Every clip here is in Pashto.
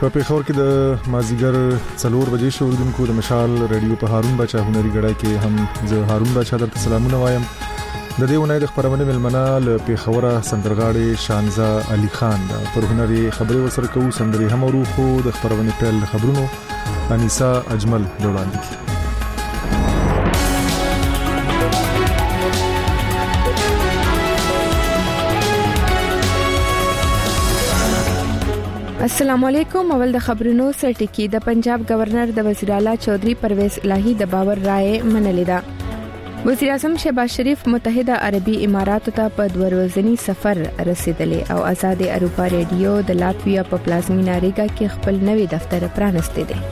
په پیښور کې د مازیګر 4 بجې شو اوریدونکو د مشال رادیو په هارون بچا هنري غړای کې هم زه هارون بچا درته سلامونه وایم. د دې ونې د خبرونه ملمنه ل پیښوره سندرغاړي شانزا علي خان دا پر هنري خبري ورسره کوو. سندري هم ورو خو د خبرونه پیل خبرونو انیسا اجمل وړاندې. السلام علیکم. اول د خبرونو سره ټکی. د پنجاب گورنر د وزیر اعلی چودھری پرویز الہی د باور رائے منلې ده. وزیر اعظم شهباز شریف متحده عربی اماراتو ته په 2 ورځنی سفر رسیدلی او آزاد اروپا ریډیو د لاتویا په پلازمینه ریګا کې خپل نوی دفتر پرانستی دی.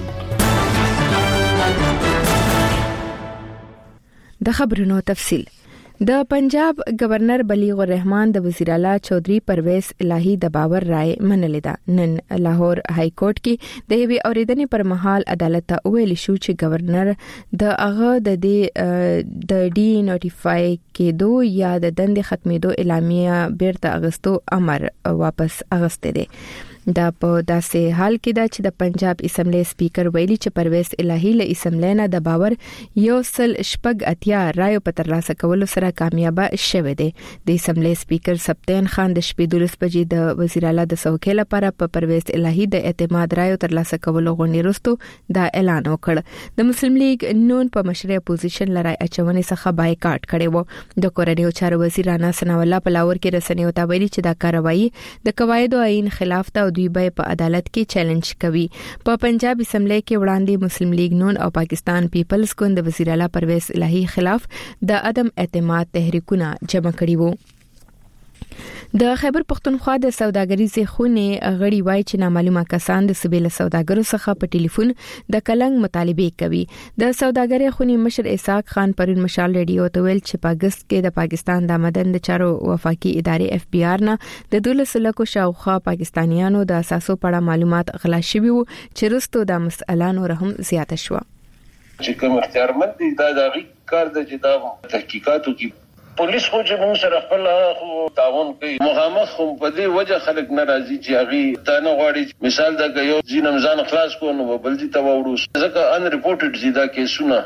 د خبرونو تفصیل. د پنجاب گورنر بلیغ الرحمن د وزیر اعلی چودھری پرویز الہی د باور رائے منلې ده. نن لاهور های کورټ کې د یوې اوریدنې پر مهال عدالت ته ویل شو چې گورنر د هغه د ډي نوټیفای کېدو یا د دندې ختمېدو اعلامیه بیرته اغستو امر واپس اغسته دي. دا په داسې حال کې ده چې د پنجاب اسمبلی سپیکر ویلي چې پرویز الہی له اسمبلی نه د باور یو سل شپږ اتیا رایو په ترلاسه کولو سره کامیاب شوه دی. د اسمبلی سپیکر سبتین خان د شپې 12 بجې د وزیر اعلی د څوکۍ لپاره په پرویز الہی د اعتماد رایو ترلاسه کولو غونډې وروسته دا اعلان وکړ. د مسلم لیگ نون په مشرع اپوزیشن لرای اچونې څخه بایکاټ کړي وو. د کورنیو چارو وزیر رانا ثنا الله په لاور کې رسنیو ته ویلي چې دا کاروایی د قواعد او آئین خلاف ده او دوی به په عدالت کې چیلنج کوي. په پنجاب اسمبلی کې وړاندې مسلم لیگ نون او پاکستان پیپلز ګوند د وزیر اعلی پرویز الہی خلاف د عدم اعتماد تحریکونه جمع کړي وو. د خیبر پختونخوا د سوداګریزې خونې غړي وایي چې نامعلومه کسان د سبیل سوداګرو څخه په ټلیفون د کلنګ مطالبه کوي. د سوداګرۍ خونې مشر اسحاق خان پرون مشال ریډیو ته ویل چې په اگست کې د پاکستان د مدن د چارو وفاقي ادارې اف بي آر نه د 12 لکو شاوخوا پاکستانیانو د اساسو په اړه معلومات غلا شوي وو چې وروسته د مسئله نور هم زیاته شو. چې کوم اختیارمند دي دا د کار د جدا تحقیقاتو کې پولیس خو چې موږ سره خپل خو تعاون کوي. مخامخ هم په دې وجه خلک ناراضي چې هغه تانه غواړي مثال دا یو ځینم ځان خلاص کو نو بل دي ته وړو ځکه ان ریپورټډ زیاده کیسونه.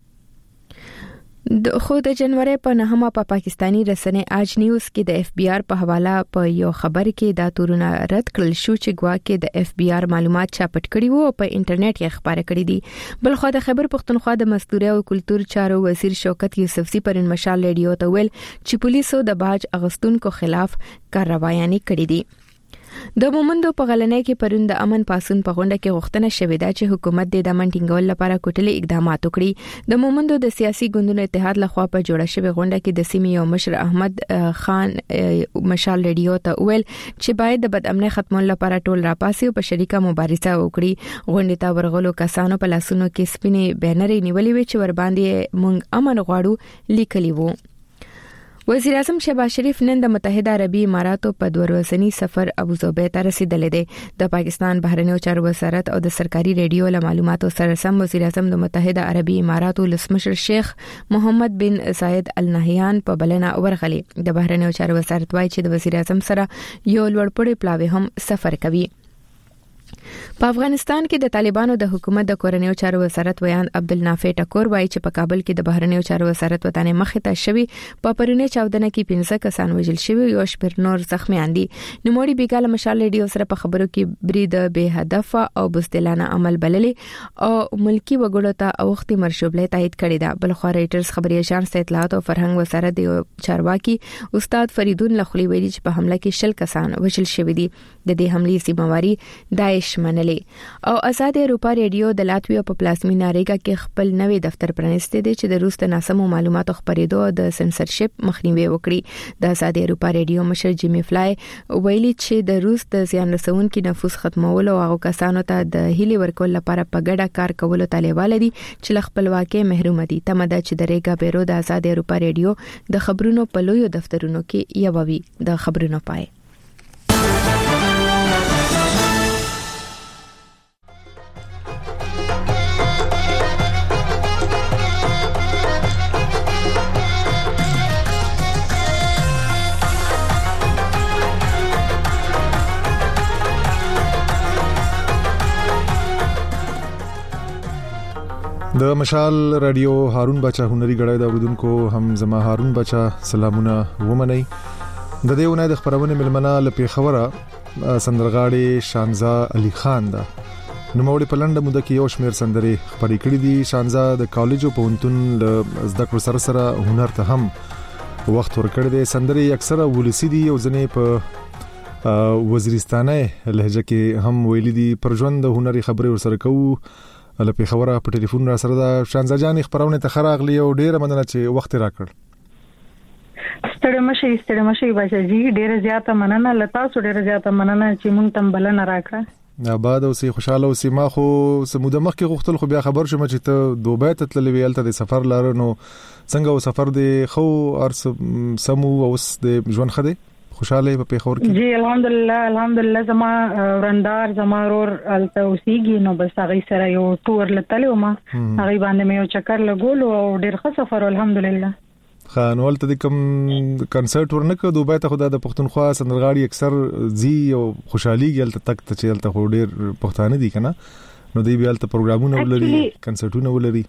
د خو د جنوري په 9 په پاکستانی رسنۍ اج نیوز کې د اف بي آر په حواله په یو خبر کې دا تورونه رد کړل شو چې ګواکې د اف بي آر معلومات چاپټ کړي وو او په انټرنیټ کې خبره کړې دي. بل خو د خیبر پختونخوا د مستوري او کلچر چارو وزیر شوکت یوسفزي پرن مشال ریډیو ته ویل چې پولیسو د باج اغستونکو خلاف کاروایي کړې دي. د مومندو په غلنۍ کې پرون د امن پاسون په غونډه کې غوښتنه شوې ده چې حکومت د امن ټینګول لپاره کوټلي اقدامات وکړي. د مومندو د سیاسي ګوندونو اتحاد لخوا په جوړه شوې غونډه کې د سیمې یو مشر احمد خان مشال ریډیو ته ویل چې باید د بد امنۍ ختمولو لپاره ټول راپاسي او په شریکه مبارزه وکړي. غونډې ته ورغلو کسانو په لاسونو کې سپینې بینرې نیولې وي چې ور باندې مونږ امن غواړو لیکلي وو. وزیر اعظم شهباز شریف نن د متحده عربی اماراتو په 2 ورځنی سفر ابوظبي ته رسیدلی دی. د پاکستان بهرنیو چارو وزارت او د سرکاري ریډیو له معلوماتو سره سم وزیر اعظم د متحده عربی اماراتو لسمشر شیخ محمد بن زاید ال نهیان په بلنه ورغلی. د بهرنیو چارو وزارت وايي چې د وزیر اعظم سره یو لوړپوړی پلاوی هم سفر کوي. په افغانستان کې د طالبانو د حکومت د کورنیو چارو وزارت ویان عبدالنافع ټکور وایي چې په کابل کې د بهرنیو چارو وزارت وطن مخې ته شوی په پرونی چاودنه کې 15 کسان وژل شوی او شپږ نور زخمیان دي. نوموړي بیګاله مشال ریډیو سره په خبرو کې برید به هدف او بزدلانه عمل بللې او ملکی وګړو ته اوختي مرشوبله تایید کړې ده. بل خو ریټرز خبري اژانس اطلاعات او فرهنګ وزارت د چارواکي استاد فریدون لخلی ویلي چې په حمله کې 60 کسان وژل شوی دي. د دې حملې ذمہواری داعش منلې او آزاد اروپا ریډیو د لاتویا په پلازمینه ریګا کې خپل نوې دفتر پرانستی دی چې د روس د ناسمو معلوماتو خبرېدو او د سنسرشپ مخنیوي وکړي. د آزاد اروپا ریډیو مشر جیمی فلای ویلي چې د روس د زیان رسونکو نفوذ ختمولو او هغه کسانو ته د هیلي ورکول لپاره په ګډه کار کولو طالبان دي چې خپلواکي محروم دي. تمدا چې د ریګا بیرو د آزاد اروپا ریډیو د خبرونو په لویو دفترونو کې یووي. د خبرونو پای د مشال رادیو هارون بچا هنري غړای دا اوردونکو هم زما هارون بچا سلامونه ومني د دې ونې د خبرونه ملمنه لپاره خبره سندرغاړي شانزا علي خان دا نو مولي پلند مده کې یو شمیر سندري خبرې کړې دي. شانزا د کالج او پونتون ل زده کړو سره هنر ته هم وخت ورکړی دی. سندري اکثره ولسی دي او ځنې په وزیرستانه لهجه کې هم ویلي دي. پر ژوند هنري خبرې ورسره کوو لپاره خبره په ټلیفون را سره دا شانزا جان خبرونه ته خراغلی او ډیره مننه چې وخت راکړ. ستړي مشي بچي ډیره زیاته مننه لتا سو ډیره زیاته مننه چې مونږ تم بلنه راکړه. آباد او سي خوشاله او سي ما خو سموده مخ کې غوښتل خو بیا خبر شوم چې ته دوبه ته تللی ویل ته د سفر لار نو څنګه او سفر دی خو ارس سمو اوس د ژوند خده خوشاله په پیښور کې. جی الحمدلله زما ورندار زما رور التوسیږي نو بس هغه سره یو ټور لته ما هغه باندې مې یو چکر لګول او ډیر ښه سفر الحمدلله. خانوال ته کوم کنسرت ورنکه دوبه ته خدای د پښتونخوا سندرغاړي اکثر زی او خوشحالي ګل تک ته چلته خو ډیر پښتانه دي کنه نو دی بیا ته پروګرامونه ولري کنسرتونه ولري.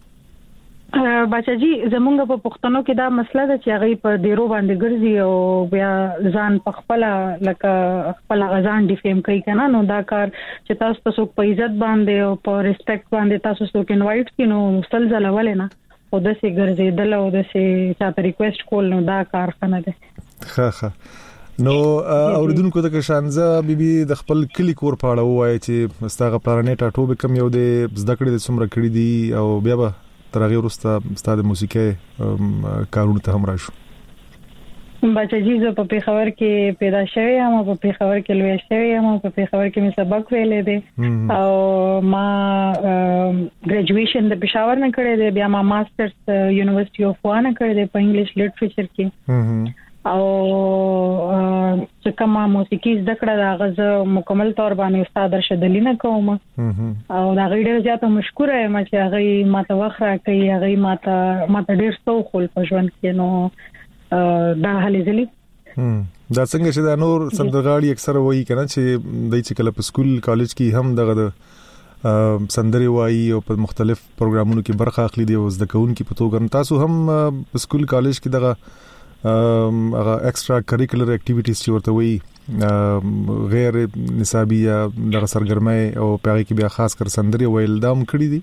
بچاجي زمونږ په پښتنو کې دا مسله ده چې هغه په ډیرو باندې ګرځي او بیا ځان په خپل لکه خپل غزان ډیفیم کوي کنه نو دا کار چې تاسو په څوک په عزت باندې او په ریسپیکټ باندې تاسو څوک انوایټ کینو مسلسل ولنه او د سي ګرځي دل او د سي چاته ریکوست کول نو دا کار خنه ده. ښه نو اوریدونکو د شانزا بیبي د خپل کلی کور پاړه وای چې مستغه پلانټ اټو به کم یو د زده کړې د څومره کړې دي او بیا به ترغه ورسته استاد موسیقي کارونه ته هم راشو. بچی زه په پیښور کې پیدا شوی یم په پیښور کې لوی شوی یم په پیښور کې مې سبق ویلې دي او ما ګریجویشن د پېښور نه کړی دی بیا ما ماسترز یونیورسيټي اف وانه کړی دی په انګلیش لټریچر کې او چې کومه موسیقي زده کړه دا غزه مکمل تور باندې استاد رشدلینا کوم او دا غیډه زیاته مشکوره یم چې هغه ماته وخت راکړي هغه ماته ډیر څو خپل په ژوند کې نو دا هلي ځلې دا څنګه چې دا نور سندرغاړي اکثر وایي کنه چې دای چې کله په سکول کالج کې هم دغه سندري وایي او په مختلف پروګرامونو کې برخه اخلي دي او زده کوونکي په توګه تاسو هم په سکول کالج کې دغه هغه ایکسترا کریکولر اکټیویټیز چې ورته وي غیر نصابي یا د سرګرمۍ او پیغې کې بیا خاص کر سندري ویل دام کړی دي.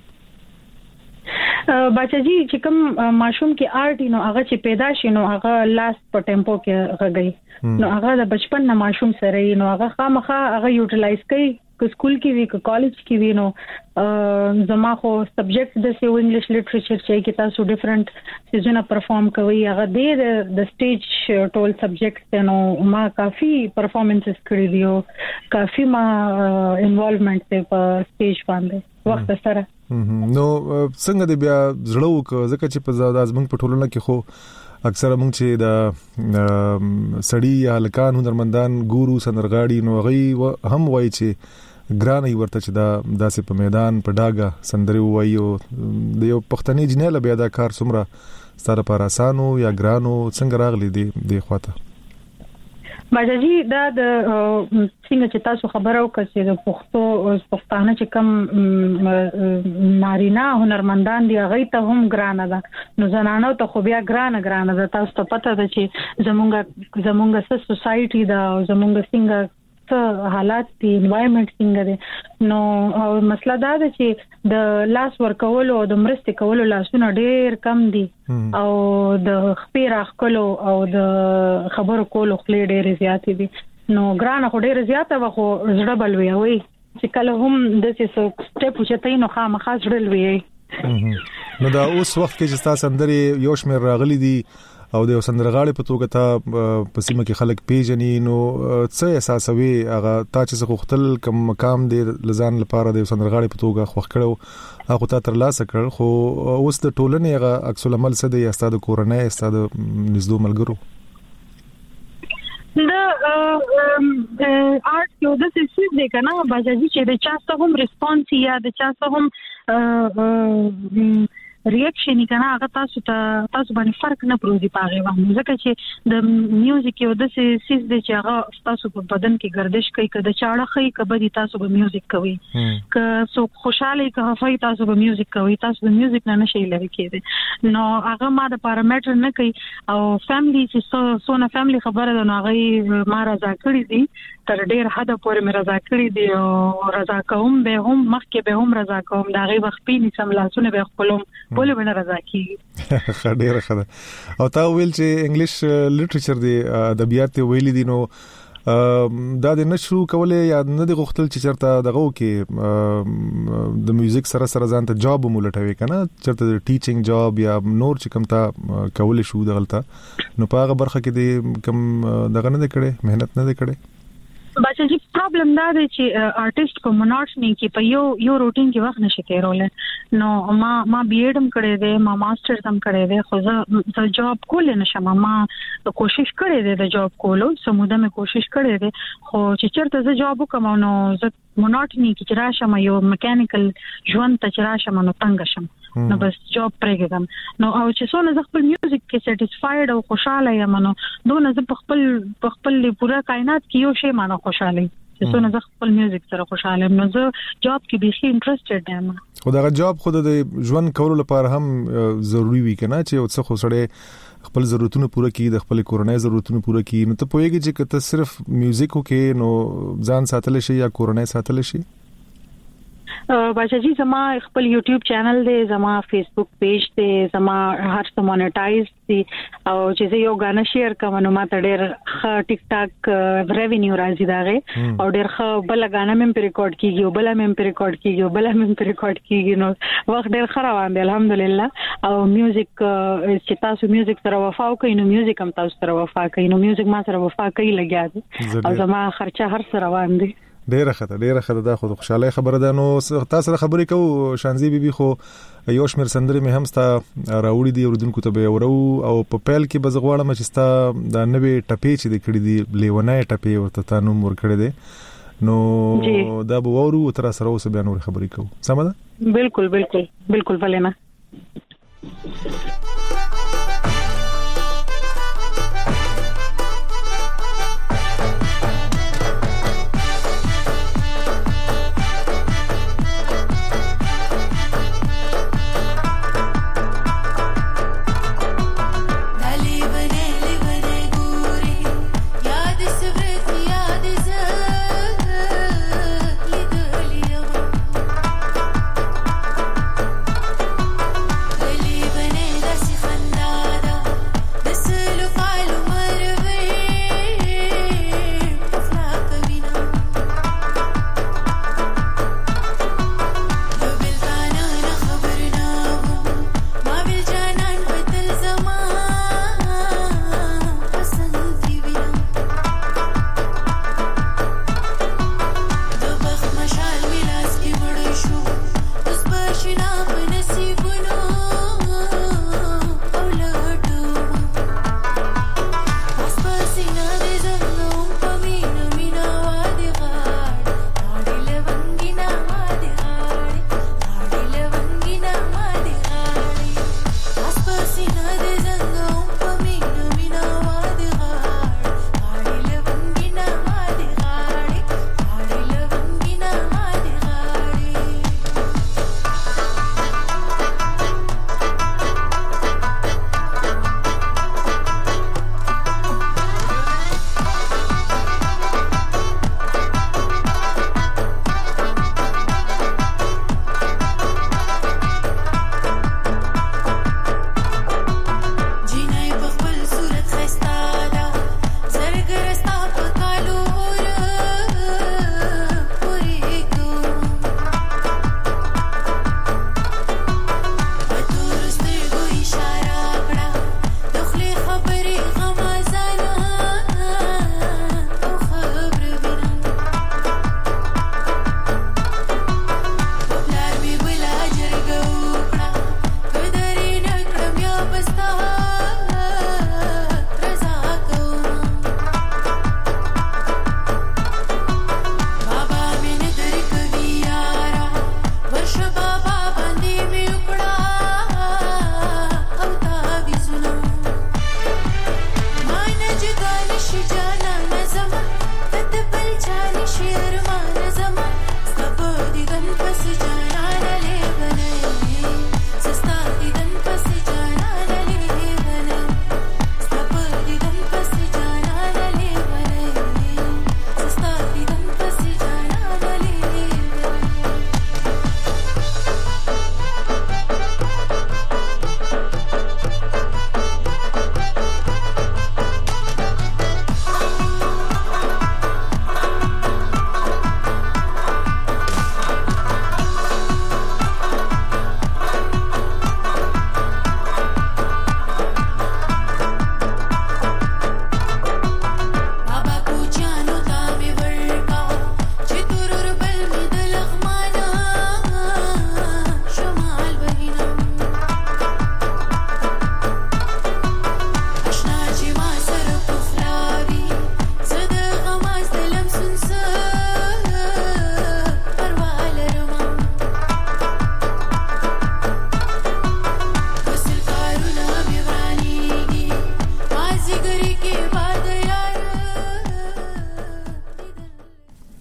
بچی چې کوم ماشوم کې آرټ نو هغه چې پیدا شي نو هغه لاس په ټیمپو کې غږی نو هغه د بچپن نه ماشوم سره نو هغه خامخا هغه یوټیلایز کوي که سکول کې وی که کالج کې وی نو زما خو سبجیکټ د سی انګلیش لټریچر چې کې تاسو ډیفرنٹ سیزونه پرفارم کوي هغه د سټیج ټول سبجیکټ نو ما کافي پرفارمنسز کړی دی او کافي ما انوالومنت په سټیج باندې وخت سره نو څنګه دی بیا زړه وک ځکه چې په زاد ازمن په ټولنه کې خو اکثر موږ چې د سړی هلکان هنرمندان ګورو سندرغاړي نو غي هم وایي چې ګرانې ورته چې دا داسې په میدان په ډاګه سندري وایي او د یو پښتني جناله بیا دا کار څومره ستاره پر اسانو یا ګرانو څنګه راغلي دی خواته. باجی دا د څنګه چې تاسو خبرو کړئ د پښتانه چې کم نارینه هنرمندان دی هغه ته هم ګرانه ده نو زنانو ته خو بیا ګرانه ده تاسو ته پته ده چې زمونږ سوسایټي دا زمونږ څنګه حالات دی انوایرنمنت څنګه دی نو مسله دا ده چې د لاس ورکول او د مرستې کولو لاسونه ډېر کم دي او د خپې راخلو او د خبرو کولو خلې ډېر زیات دي نو ګرانه خو ډېر زیاته وخو زړه بلوي وي چې کله هم د څه سټپ چته نو خامخا زړه لوي نو دا اوس وخت کې چې تاسو اندري یو شمیر راغلي دي او د سندرغاړي په توګه ته په سیمه کې خلک پیژني نو څه احساسوي هغه تا چې خوختل کوم مقام دی لزان لپاره د سندرغاړي په توګه خوښ کړو هغه ته تر لاسه کړ خو اوس د ټولنې هغه عکس العمل څه دی استاد کورنۍ استاد نږدې ملګرو د آرټ یو د څه دی کنه باجی چې د چا څه هم ریسپانس یا د چا څه هم ریاکشن کنه هغه تاسو باندې فرق نه پروزي پاغه باندې ځکه چې د میوزیک یو د سیس د چې هغه تاسو په بدن کې گردش کوي کده چاړه خي کبه تاسو به میوزیک کوي که څوک خوشاله که هفای تاسو به میوزیک کوي تاسو د میوزیک نه نشي لري کېده نو هغه ما د پارامټر نه کوي او فیملی چې سونه فیملی خبره ده نو هغه ما رضا کړی دي تر ډیر حد پورې مې رضا کړی دي او رضا کوم به هم مخکې به هم رضا کوم دا غي وخت پینې سم لاسونه به خپلوم بوله بنه رضا کیږي خډیر خدا او تا ویل چې انګلیش لټریچر دی ادبیات ویل دي نو دا د نشو کولای یا نه د غختل چې چرته دغه کې د میوزیک سره ځان ته جاب مولټوي کنه چرته د ټیچینګ جاب یا نور چې کوم تا کولای شو دغلطه نو په هغه برخه کې د کوم دغه نه کړي مهنت نه کړي بچا جی پرابلم دا دی چې آرټیست په مونوټنی کې په یو روټین کې وخت نشي کېرول نو ما بی ایډ هم کړی دی ما ماسترز هم کړی دی خو زه جاب کول نشم ما کوشش کړی دی د جاب کولو سموده مې کوشش کړی دی خو چې چرته زه جاب وکم نو زه مونوټنی کې چې راشم یو میکانیکل ژوند ته چې راشم نو تنګ شم نو بس جاب پرېږدم نو او چې څونه زه خپل میوزیک کې سټیسفاید او خوشاله یم نو دونه زه په خپل پورا کائنات کې یو شی مانه خوشاله چې څونه زه خپل میوزیک سره خوشاله یم نو زه جاب کې بيخي انټرېستډ یم خو دا جاب خود د ژوند کولو لپاره هم ضروری وي کنه چې څه خو سره خپل ضرورتونه پوره کړي د خپل کورنۍ ضرورتونه پوره کړي نو ته پوهیږي چې کته صرف میوزیک وکې نو ځان ساتل شي یا کورنۍ ساتل شي بچا جی زما خپل یوټیوب چینل دی زما فیسبوک پیج دی زما هر څه مونټایز دي او چې زه یو غانا شیر کوم نو ما ته ډېر ښه ټیک ټاک ریوینیو راځي داغه او ډېر ښه بل غانا مې په ریکارډ کیږي او بل مې په ریکارډ کیږي او بل مې په ریکارډ کیږي نو وخت ډېر خراب دی الحمدلله او میوزیک چې تاسو میوزیک سره وفا کوئ نو میوزیک هم تاسو سره وفا کوي نو میوزیک ما سره وفا کوي لګیا دي او زما خرچه هر سره روان دي ډیره خطه دا خو خوشاله خبره ده نو تاسو سره خبرې کوو شانزي بیبي خو یو شمیر سندرې مې هم ستا راوړي دي اوردونکو ته به ورو او په پیل کې بزغواړم چې ستا د نوې ټپې چې د کړې دي لیونای ټپې ورته تانو مور کړې دي نو دا به ورو تر سره اوس بیا نور خبرې کوو سم ده بالکل ولې نه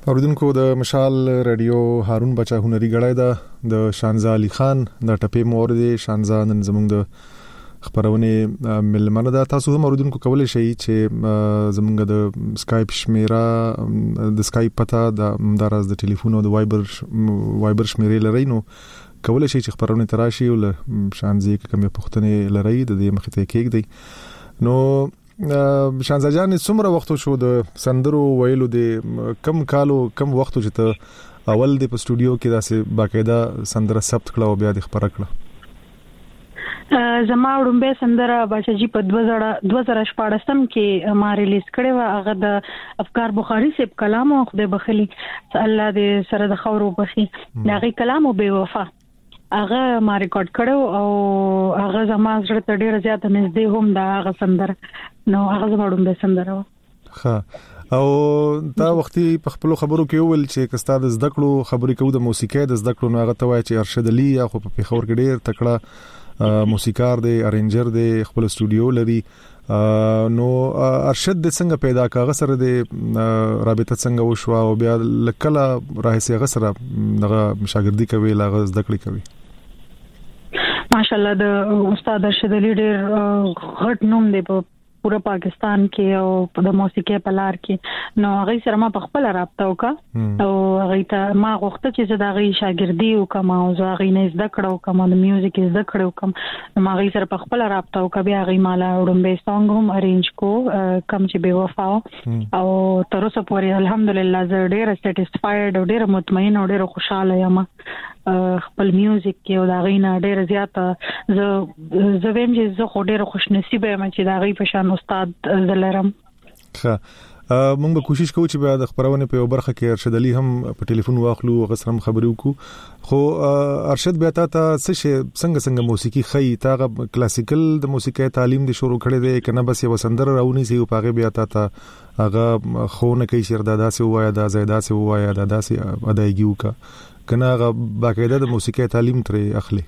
اوریدونکو د مشال رادیو هارون بچا هنري غړای دا د شانزا علي خان د ټپې مورد شانزا نن زموږ د خبرونه ملمنه دا تاسو هم اوریدونکو کولای شئ چې زموږ د سکایپ شمیره د سکایپ پتا د دراز د ټلیفون او د وایبر شمیرې لري نو کولای شئ چې خبرونه تراشي او شانزي کومه پښتنه لري د دې مخ ته کېږي نو شانزا جان څومره وخت شو د سندرو ویلو د کم کالو کم وخت چې ته اول د په سټوډیو کې داسې باقاعده سندره ثبت کړه او بیا د خبره کړه زما وړاندې سندره بچی په 2014 کې ما ریلیز کړې و هغه د افکار بخاری صاحب کلام او خدای بخلی الله دې سره د خورو بخي دغه کلام او بے وفا هغه ما ریکارډ کړو او هغه زما سره ته ډیره زیاته نږدې هم دا هغه سندره نو هغه زما وړاندې سندره ها او دا وختي په خپل خبرو کې ویل چې کستا د زده کړو خبرې کوو د موسیقۍ د زده کړو نو هغه ته وایي چې ارشد علي یا خو په خبر کې ډیر تکړه موسیقار دی ارنجر دی خپل سټوډیو لري نو ارشد د څنګه پیدا کاغه سره د رابطه څنګه وشو او بیا لکله راهسي غسر دغه شاګردي کوي لاغه زده کړې کوي ماشاءالله د استاد ارشد علي ډیر غټ نوم دی په پورا پاکستان کې او د موسیقۍ په لار کې نو هغه سره ما په خپل رابطه وکړه او هغه ته ما غوښته چې زه د هغه شاګردي وکم او زه هغه نه زده کړو کوم د میوزیک زده کړو کوم ما هغه سره په خپل رابطه وکړه بیا هغه مالا وړاندې سانګ هم ارینج کو کوم چې بے وفا او تر اوسه پورې الحمدلله زه ډیر سټیسفاید او ډیر مطمئن او ډیر خوشاله یم خپل میوزیک کې او دا غینا ډیر زیات زه ویم چې زه خو ډیر خوش نصیب یم چې دا غي په شان استاد زلرم ښه موږ به کوشش کوو چې به د خبرونه په برخه کې ارشد علي هم په ټلیفون واخلو غسر هم خبرې وکړو خو ارشد بیا تا څنګه موسیقي خي تاغه کلاسیکل د موسیقۍ تعلیم د شروع کړي دی کنه بس یو سندره راونی سی په هغه بیا تا هغه خونه کوي شر دادا سي وایا دا زیاده سي وایا دا سي ادایګي وکړه کنه هغه باقاعده د موسیقۍ تعلیم ترې اخلي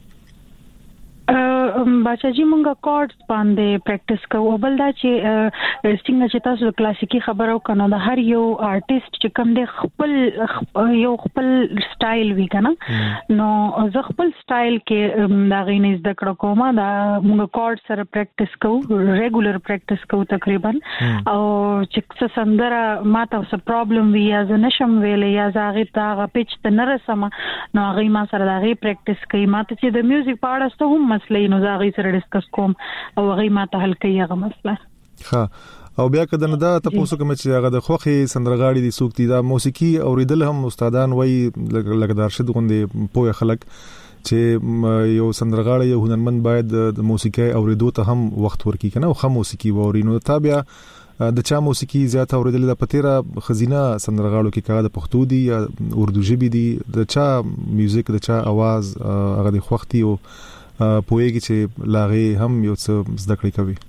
بچا جی مونږه کورډز باندې پریکټیس کوو بل دا چې څنګه چې تاسو کلاسیکي خبرو کنه د هر یو آرټیست چې کوم دی خپل سټایل وی کنه نو زه خپل سټایل کې دا غینې زده کړو کومه دا مونږه کورډ سره پریکټیس کوو ریګولر پریکټیس کوو تقریبا او چې سندره ماته څه پرابلم وی یا زه نشم ویلې یا زاغه تا پیچ ته نه رسم نو هغه ما سره دا غي پریکټیس کوي ماته چې د میوزیک په اړه څه هم مسلې نو زاغي سره ډیسکس کوم او هغه ماته حل کوي هغه مسله ها او بیا کده نه دا تاسو کوم چې هغه د خوخي سندرغاړي دي سوکتي دا موسیقي اوریدل هم استادان وای لګدار شد غوندې پوهه خلک چې یو سندرغاړي یو هنرمند باید د موسیقي اوریدو ته هم وخت ورکړي کنه او خام موسیقي ووري نو تابع د چا موسیقي زیات اوریدل د پتیرا خزینه سندرغاړو کې کاغه د پښتو دي یا اردو ژبه دي د چا میوزیک د چا आवाज هغه د خوختي او پوهیږي چې لاغه هم یو څه زده کړی کوي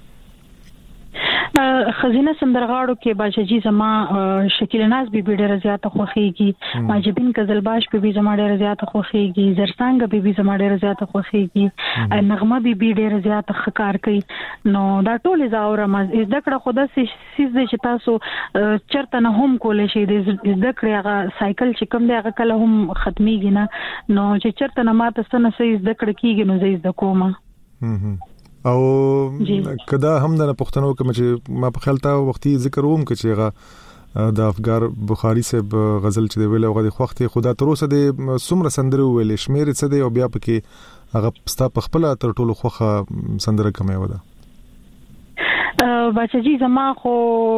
خزینه سندرغاړو کې باجی زما شکیل ناز بي ډېر زیاته خوخيږي ماجبین قزلباش به زما ډېر زیاته خوخيږي زرسانګ به زما ډېر زیاته خوخيږي نغمه به ډېر زیاته خکار کوي نو دا ټول زاوره مز زده کړه خود سیس چې تاسو چرته نه هم کولای شئ د زده کړه هغه سایکل چې کوم دی هغه کله هم ختميږي نه نو چې چرته نه ماته سن سې زده کړه کیږي نو زه زده کوم او کدا هم د پښتنو کوم چې ما په خیال تا وختي ذکر ووم چې هغه د افغان بخاری صاحب غزل چې دی ویل او غوښتي خوخته خدا تر اوسه د سمره سندره ویل شمیر څه دی او بیا پکې هغه ستا په خپل تر ټولو خوخه سندره کومه ودا بچا جی زما خو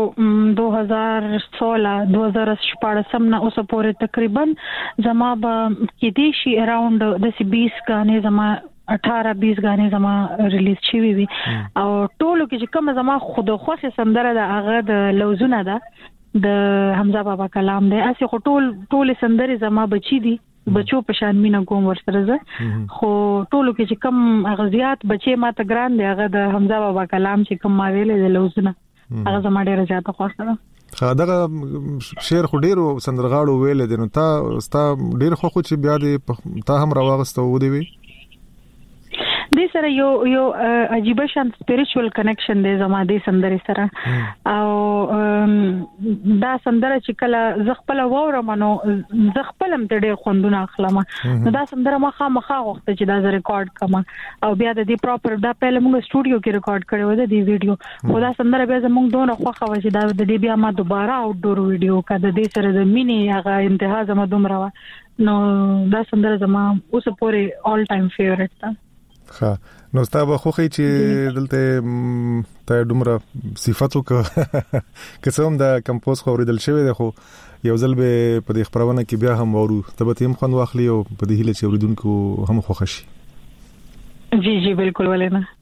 2016 2014 نه اوسه پورې تقریبا زما به کې دي شي اراوند د 20 غانې زما 18-20 غانې زما ریلیز شوی وي او ټولو کې چې کوم زما خود خوښه سندره د هغه د لوزونه ده د حمزه بابا کلام دی اسی خو ټول سندره زما بچی دي بچو په شان مینا کوم ورسره زه خو ټولو کې چې کوم غزيات بچي ماته ګران دی هغه د حمزه بابا کلام چې کوم ما ویلې د لوزونه هغه زما ډیره زیاته خوښه ده دغه شعر خو ډیرو سندرغاړو ویل دي نو تا ډیر خو چې بیا د تا هم راوغسته و دی وی د سره یو عجیب شان سپیریچوال کنیکشن دی زما دې سندري سره او دا سندره چې کله ز خپل وورم نو ز خپلم ته ډېر خوندونه اخلم نو دا سندره ما خامخا وخت چې دا ز ریکارډ کما او بیا د دې پراپر دا پهله موږ سټوډیو کې ریکارډ کړو د دې ویډیو خو دا سندره بیا زموږ دونه خوخه و چې دا د دې بیا ما دوباره آوټ ډور ویډیو کړه د دې سره د مینی هغه انتها زما دومره نو دا سندره زما اوس پورې آل ټایم فیورټ ده ها نو ستاسو خوخي چې دلته ته دومره صفاتو کسوم دا کمپوز خو ورېدل شوی دی خو یو ځل به په دې خبرونه کې بیا هم ورو ته به تیم خوند واخلي او په دې هله چې ورېدونکو هم خوښ شي جی بالکل ولې نه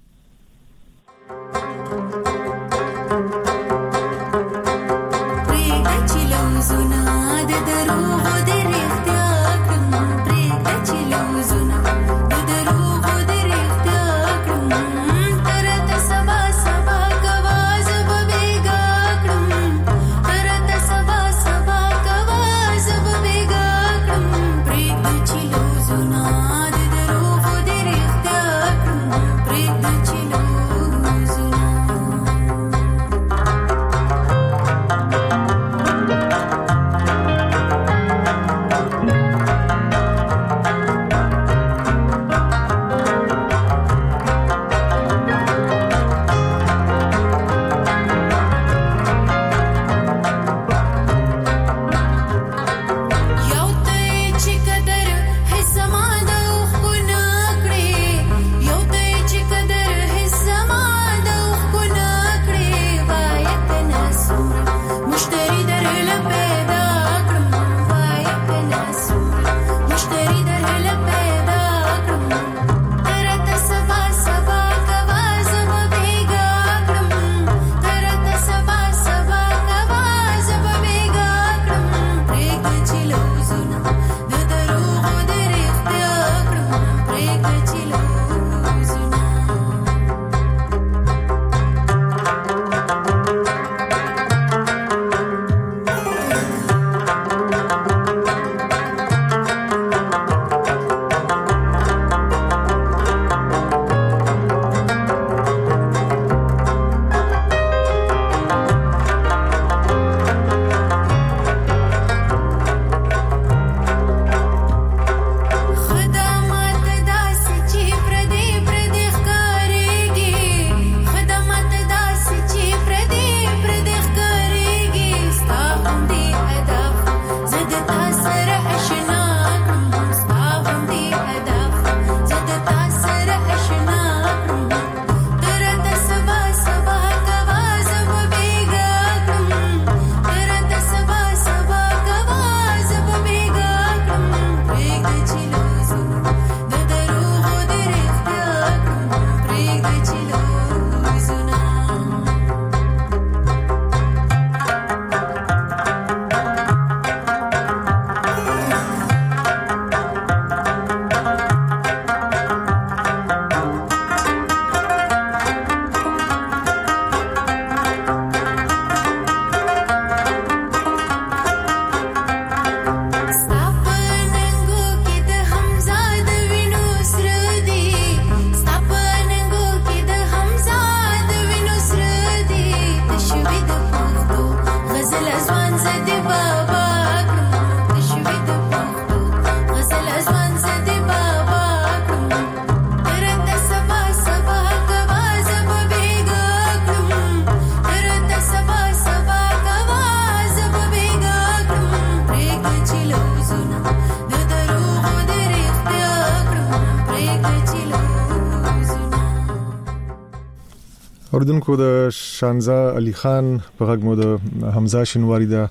اوردونکو د شانزا علي خان په غږ مو د حمزه شینواری دا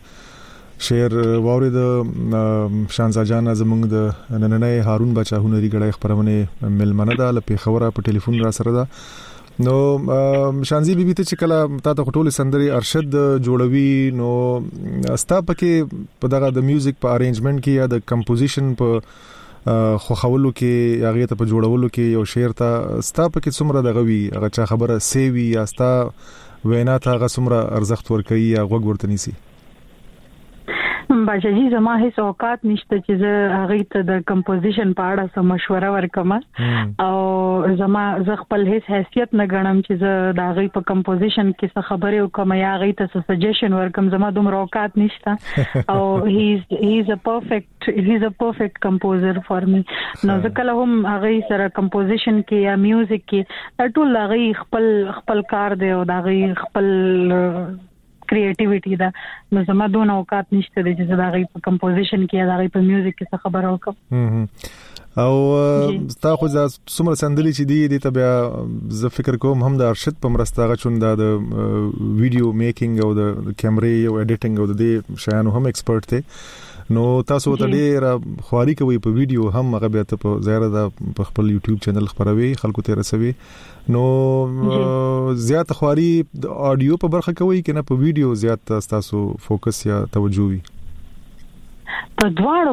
شعر واورید شانزا جان زمونږ د نننې هارون بچا هنري غړای خبرونه ملمنه ده له پیښوره په ټلیفون را سره ده نو شانزي بیبي ته چې کله تاسو ټول سندري ارشد جوړوي نو استا پکې په دغه د میوزیک په ارینجمنت کې یا د کمپوزیشن په خو خولو کې هغه ته په جوړولو کې یو شعر ته استا پکې څومره دغه وی هغه چا خبره سیوي یا استا وینا ته هغه څومره ارزښت ورکړي یا غوږ ورته نیسي باجی زما هیڅ اوقات نشته چې زه هغه ته د کمپوزیشن په اړه سم مشوره ورکم او زما ز خپل هیڅ حیثیت نه غنم چې زه د هغه په کمپوزیشن کې څه خبرې وکم یا هغه ته سجیشن ورکم زما دومره اوقات نشته او هی از ا پرفیکټ کمپوزر فار می نو زه کله هم هغه سره کمپوزیشن کې یا میوزیک کې ټول هغه خپل کار دی او هغه خپل کریټیویټی دا نو زما دونه اوقات نشته چې زه هغه په کمپوزیشن کې یا هغه په میوزیک کې څه خبره وکم او تا خو څومره سندلي چې دی ته بیا زه فکر کوم هم د ارشد په مرسته غچون د ویډیو میکینګ او د کیمرې او ایډیټینګ او د دې شیانو هم ایکسپرت دی نو تاسو ته ډېر خواري کوي په ویډیو هم هغه بیا ته په ظاهر د خپل یوټیوب چینل خبروي خلکو ته رسوي نو زیات خواري د اډیو په برخه کوي کنه په ویډیو زیات تاسو فوکس یا توجه وي په دواړو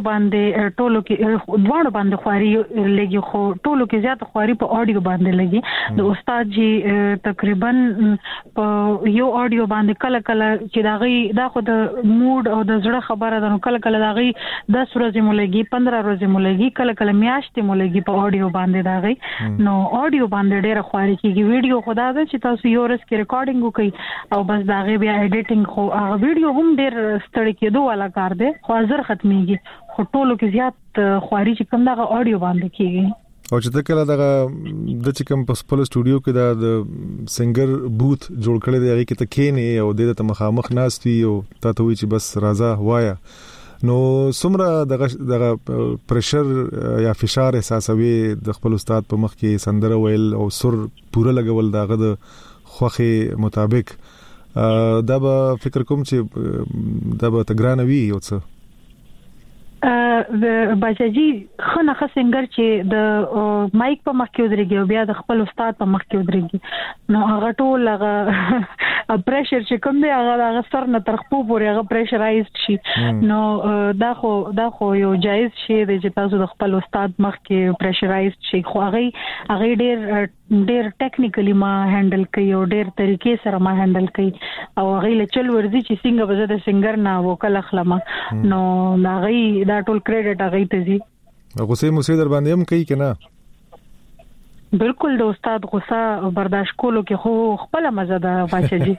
باندې خواري لګي خو ټولو کې زیات خواري په اډیو باندې لګي د استاد جی تقریبا په یو اډیو باندې کله چې دا خو د موډ او د زړه خبره ده نو کله دا غي 10 ورځې مو لګي 15 ورځې مو لګي کله میاشتې مو لګي په اډیو باندې دا غي نو اډیو باندې ډېر خواري کیږي ویډیو خدا ده چې تاسو یو ورځ کې ریکارډینګ وکړي او بس دا غي بیا ایډیټینګ خو هغه ویډیو هم ډېر ستړي کېدو والا کار دی خو زر ختميږي خو ټولو کې زیات خواري چې کوم دغه اډیو باندې کیږي او چې کله دغه د چې کوم په خپل سټوډیو کې د سنگر بوت جوړ کړی دی هغه کې ته کېنه او د مخامخ ناستوي او تاسو وی چې بس راځه وایا نو څومره دغه پريشر یا فشار احساسوي د خپل استاد په مخ کې سندره ویل او سر پوره لګول دغه د خوخه مطابق دا به فکر کوم چې دا به تګرانوي او څه باجی خنه سنگر چې د مایک په مخ کې ودرېږي او بیا د خپل استاد په مخ کې ودرېږي نو هغه ټول هغه پريشر چې کوم دی هغه سر نه تر خپل پورې هغه پريشرایزډ شي نو دا خو یو جایز شي چې تاسو د خپل استاد مخ کې پريشرایزډ شي خو هغه ډېر ټیکنیکلی ما هندل کوي او ډېر طریقې سره ما هندل کوي او هغه له چل ورزي چې څنګه به د سنگر نه وکړه خلما نو هغه دا ټول کریډټ هغه ته زی غصه مو سي در باندې هم کوي کنه بالکل د استاد غصه برداشت کولو کې خو خپل مزه ده بچی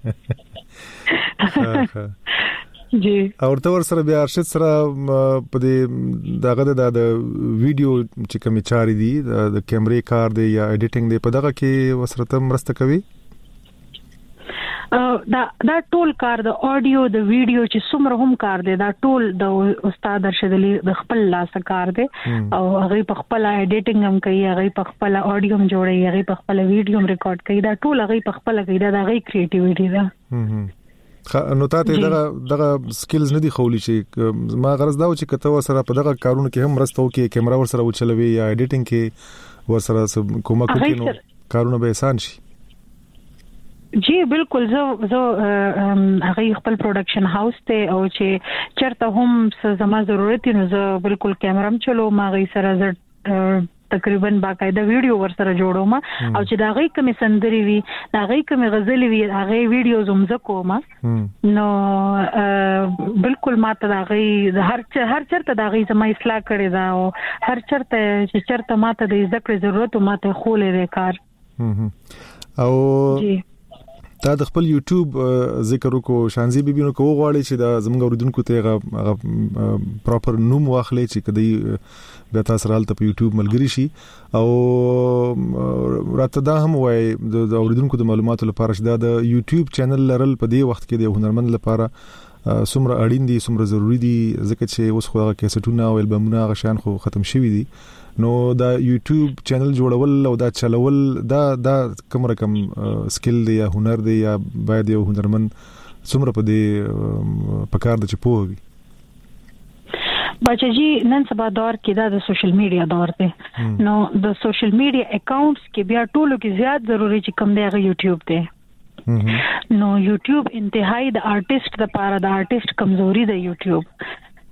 جی او ورته سره بیا ارشد سره په دې دغه د ویډیو چې کوم چاري دي د کیمرې کار دی یا ایډیټینګ دی په دغه کې وسرته مرسته کوي دا ټول کار د اډیو د ویډیو چې څومره هم کار دی دا ټول د استاد ارشد علي د خپل لاس کار دی او هغه په خپل ایډیټینګ هم کوي هغه په خپل اډیو هم جوړي هغه په خپل ویډیو هم ریکارډ کوي دا ټول هغه په خپل کوي دا هغه کریټیویټي ده نو تاسو دغه سکلز نه دي خولي چې ما غرض دا و چې کته سره په دغه کارونو کې هم رستو کې کیمرا ور سره وچلوي یا ایډیټینګ کې ور سره کومه کوي نو کارونه به آسان شي جی بالکل زه هغه خپل پروډکشن هاوس ته او چې چرته هم زما ضرورت نو زه بالکل کیمرا هم چلو ما غي سره تقریبا باقاعده ویډیو ور سره جوړوم او چې دا غي کوم سندري وي دا غي کوم غزل وي هغه ویډیو زوم زکوم نو بالکل ماته دا غي هر چرته دا غي زما اصلاح کړی دا او هر چرته چې چرته ماته د ذکر ضرورت ماته خولې وکړ او تا د خپل یوټیوب ذکر وکړو شانزي بیبي نو کوو غواړي چې دا زموږ اوریدونکو ته هغه پراپر نوم واخلي چې کدی بیا تاسو رالته په یوټیوب ملګری شي او راته دا هم وای د اوریدونکو د معلوماتو لپاره چې دا د یوټیوب چینل لرل په دې وخت کې د هنرمند لپاره څومره اړین دي څومره ضروری دي ځکه چې اوس خو هغه کیسټونه او البومونه غشان خو ختم شوي دي نو دا یوټیوب چینل جوړول او دا چلول دا کوم رقم سکل دی یا هنر دی یا باید یو هنرمند څومره په دې پکار د چپو وي بچی نن سبا دور کې دا د سوشل میډیا دور دی نو د سوشل میډیا اکاونټس کې بیا ټولو کې زیات ضروری چې کوم دی هغه یوټیوب دی نو یوټیوب انتهایی د آرټیست لپاره د آرټیست کمزوري د یوټیوب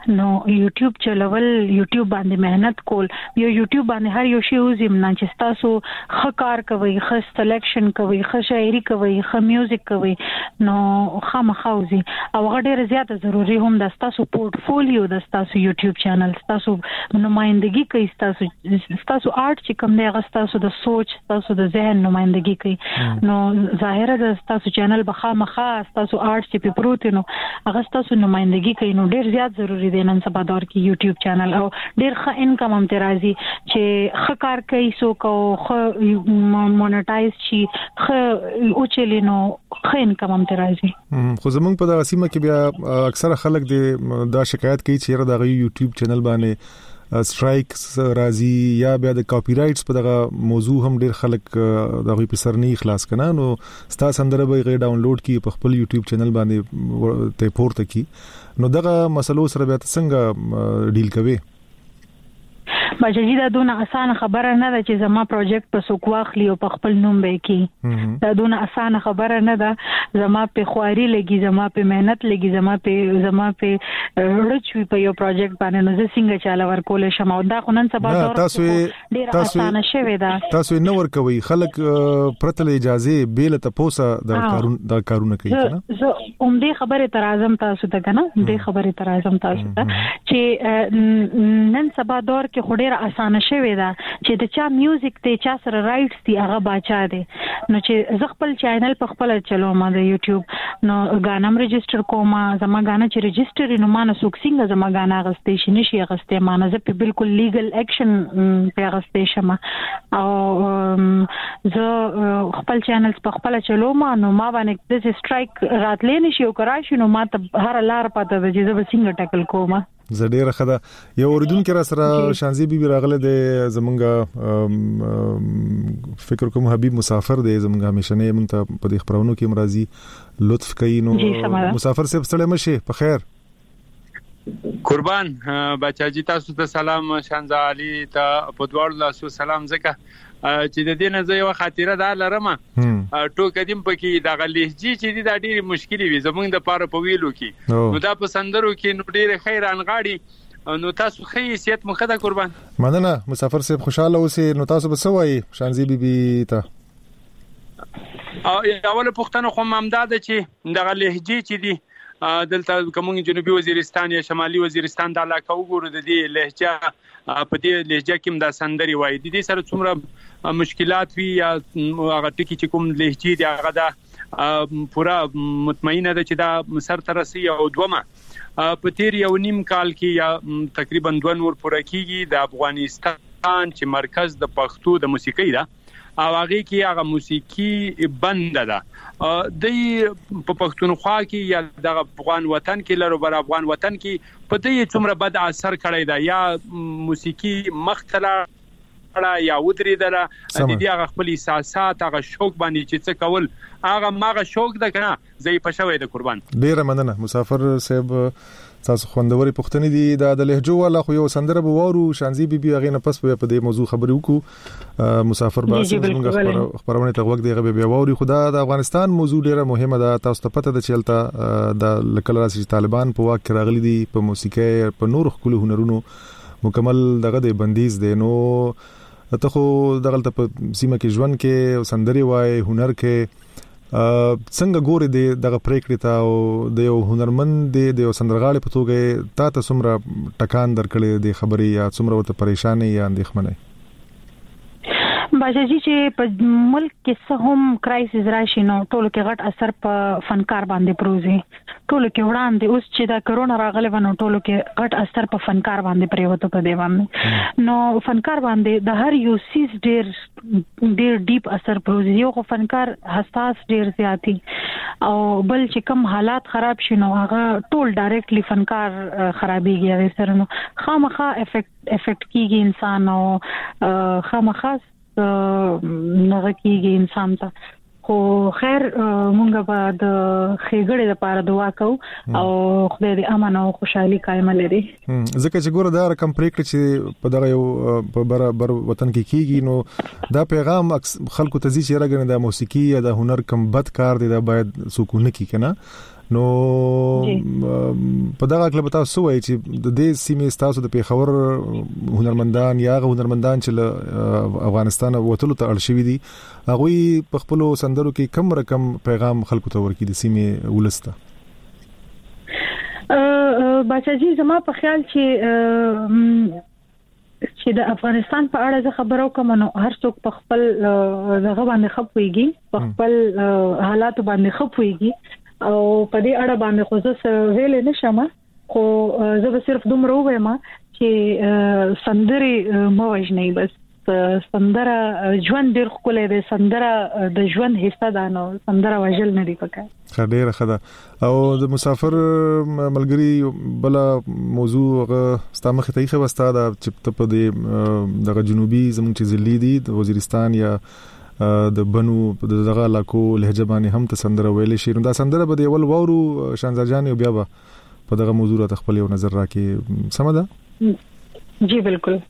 نو یوټیوب چلول یوټیوب باندې مهنت کول یو یوټیوب باندې هر یو شی وزم نه چې تاسو خکار کوي خ سلیکشن کوي خ شاعري کوي خ میوزیک کوي نو خامخاوزي او غډیر زیاته ضروری هم د تاسو پورتفولیو د تاسو یوټیوب چینل تاسو نمائندګي کوي تاسو آرټ چې کوم دی تاسو د سوچ تاسو د ذهن نمائندګي کوي نو ظاهره د تاسو چینل بخامخه تاسو آرټ چې په پروت نو هغه تاسو نمائندګي کوي نو ډیر زیات ضروری دی نن سبا دور کې یوټیوب چینل او ډیر ښه انکم هم ترازی چې ښه کار کوي سو کو ښه مونټایز شي ښه او چلینو ښه انکم هم ترازی خو زمونږ په دغه سیمه کې بیا اکثره خلک دا شکایت کوي چې دا یوټیوب چینل باندې سټرایکس راځي یا بیا د کاپی رائټس په دغه موضوع هم ډیر خلک دغه په سر نه خلاص کنه نو ستا سندره به غي ډاونلوډ کی په خپل یوټیوب چینل باندې ته پورته کی نو دغه مسلو سره بیا څنګه ډیل کوي بچی دا دونه اسانه خبره نه ده چې زما پروجیکټ په سوق واخلي او په خپل نوم به کی دا دونه اسانه خبره نه ده زما په خواري لګي زما په مهنت لګي زما په رچوي په یو پروجیکټ باندې نو زه څنګه چاله ورکول شم او دا خو نن سبا ډیر اسانه شوی ده تاسو نو ورکوي خلک پرتل اجازه بیل ته پوسه د کارونه کوي کنه زه دې خبره تر اعظم تاسو ته کنه دې خبره تر اعظم تاسو ته چې نن سبا دور کې ډیر اسانه شوی دا چې د چا میوزیک ته چا سره رائټس دی هغه باچا دی نو چې ز خپل چینل په خپل چلو ما د یوټیوب نو غانم ريجستره کوم زما غانا چې ريجستره نو ما نه سوکسینګ زما غانا غستې شي نشي غستې ما نه زه په بالکل لیګل اکشن په غستې شم او زه خپل چینل په خپل چلو ما نو ما باندې د سټرایک راتلې نشي او کراشي نو ما ته هر لار پته د چې زه څنګه ټاکل کوم زډیره خدا یو اوریدونکو را سره شانزي بي راغله د زمونږه فکر کوم حبيب مسافر دی زمونږه همیشنه مونته په دې خبرونو کې مرضی لطف کوي نو مسافر صاحب سره مشه په خیر قربان بچاجي تاسو ته سلام شانزا علي ته په دوړ لاسو سلام زکه چې د دې نه زه یو خاطره ده لرم ټو قدیم پکې د غلېجی چې د ډېری مشکلې وي زمونږ د پاره په ویلو کې نو دا په سندرو کې نو ډېر خیران غاړي نو تاسو خې سیت مخه ده قربان مننه مسافر صاحب خوشاله اوسې نو تاسو به سوای شانزي بي ته او اوله پښتنه خو ممداد چې د غلېجی چې دی دلته کوم جنوبي وزیرستان یا شمالي وزیرستان د علاقه وګورو د دې لهجه په دې لهجه کې د سندري وای د دې سره څومره مشکلات وی یا هغه ټکی چې کوم لهجه دی هغه دا پورا مطمئنه ده چې دا سر ترسي او دومه په تیر یو نیم کال کې یا تقریبا 2 نور پوره کیږي د افغانستان چې مرکز د پښتو د موسیقۍ ده او هغه کې هغه موسیقي بند ده د په پښتونخوا کې یا د افغان وطن کې لرو بر افغان وطن کې په دې څومره بد اثر کړی دا یا موسیقي مختلا یا ودریدله د دې هغه خپل احساسات هغه شوق باندې چې څه کول هغه ماغه شوق ده کنه زې پښوي د قربان ډیره مننه مسافر صاحب تاسو خوندوري پښتني دي د لهجو والا خو یو سندره به وورو شانزي بي هغه نه پس په دې موضوع خبرې وکړو مسافر باسي زموږ خبرونه ته وخت دی به ووري خدا د افغانستان موضوع ډیره مهمه ده تاسو ته پته ده چې چلته د لکل راسي طالبان په واک کې راغلي دي په موسیقي په نور خپل هنرونو مکمل دغه د بندیز دي نو ته خو دغه په سیمه کې ژوند کې سندري وای هنر کې څنګه ګوري دغه پریکړې ته او د یو هنرمند د یو سندرغاړي په توګه تاسو څومره ټکان درکړي د خبري یا څومره ورته پریشانی یا اندېښمنه باجی چې په ملک کې څه هم کرایسس راشي نو ټول کې غټ اثر په فنکار باندې پروزي ټول کې وړاندې اوس چې دا کرونا راغلی ونه ټول کې غټ اثر په فنکار باندې پریوته په دی باندې نو فنکار باندې د هر یو سیس ډیر ډیپ اثر پروزي یو فنکار حساس ډیر زیاتی او بل چې کوم حالات خراب شي نو هغه ټول ډایرکټلی فنکار خرابيږي هغه سره نو خامخا افیکټ کیږي انسان او خامخا نغه کیږي انسان ته خو خیر مونږ به د خېګړې لپاره دعا کوو او خدای دې امن او خوشحالي قائم لري ځکه چې ګوره دا رقم پریکړه چې په دغه یو په بر وطن کې کیږي نو دا پیغام خلکو ته ځي چې راګنه د موسیقي یا د هنر کم بد کار دی دا باید سکون کی کنه نو په دغه کله تاسو وایي چې د دې سیمې تاسو د پیښور هنرمندان یا هنرمندان چې افغانستان وټلو ته اړ شوی دي هغه په خپل سندرو کې کم رقم پیغام خلکو ته ورکړي د سیمې ولسته بچاجي زما په خیال چې د افغانستان په اړه خبرو کوم نو هر څوک په خپل دغه باندې خپويږي په خپل حالات باندې خپويږي او په دې اړه باندې خو زه ویل نشم خو زه به صرف دومره وایم چې سندري مو وژنې بس سندره ژوند ډیر خپل دی سندره د ژوند حصہ ده نو سندره وژل نه دی پکای خډيره خدا او د مسافر ملګری بل موضوع ستامخ ته یې وستا د چې په دغه جنوبي زموږ چې ځلی دي د وزیرستان یا د بنو دغه علاقو لهجه باندې هم ته سندره ویلې شي نو دا سندره به دی ول وورو شانزار جان بیا په دغه موضوع ته خپل یو نظر راکې سم ده جی بالکل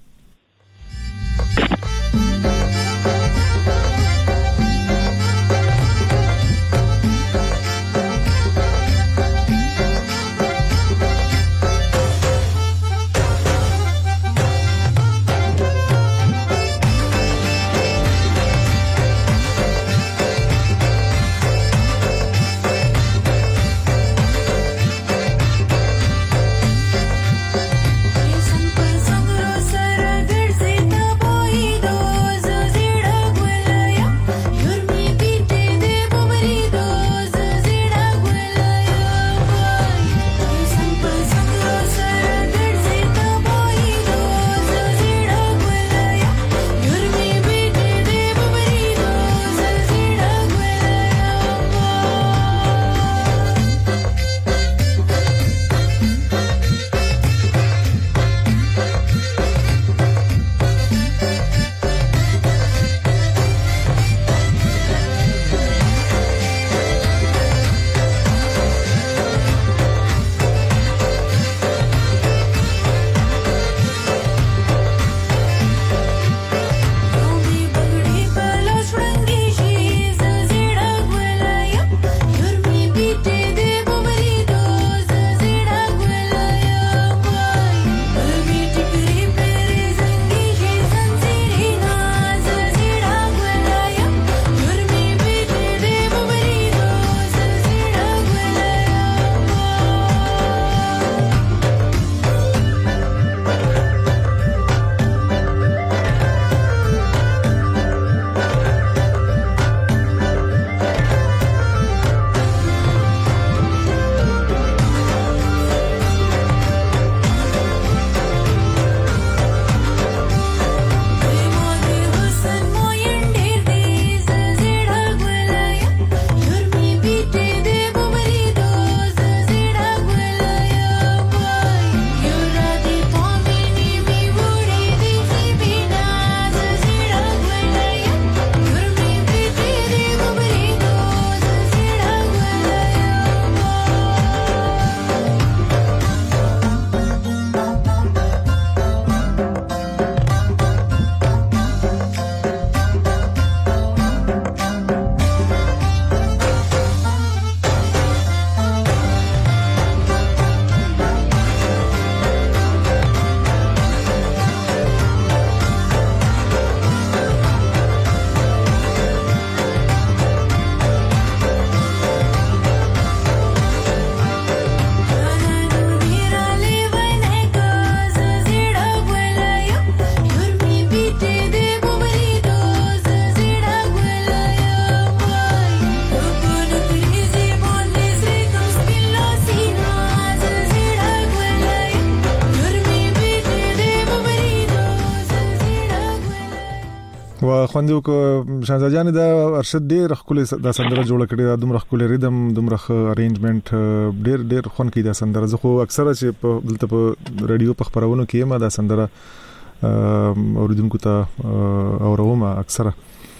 خوندو کو شانزار جان دا ارشد ډیر خپل دا سندره جوړ کړی دا دومره خپل ریدم دومره ارینجمنت ډیر خون کې دا سندره زه خو اکثره چې په دلته په رادیو په خبرونو کې ما دا سندره اوریدونکو ته اوروم اکثره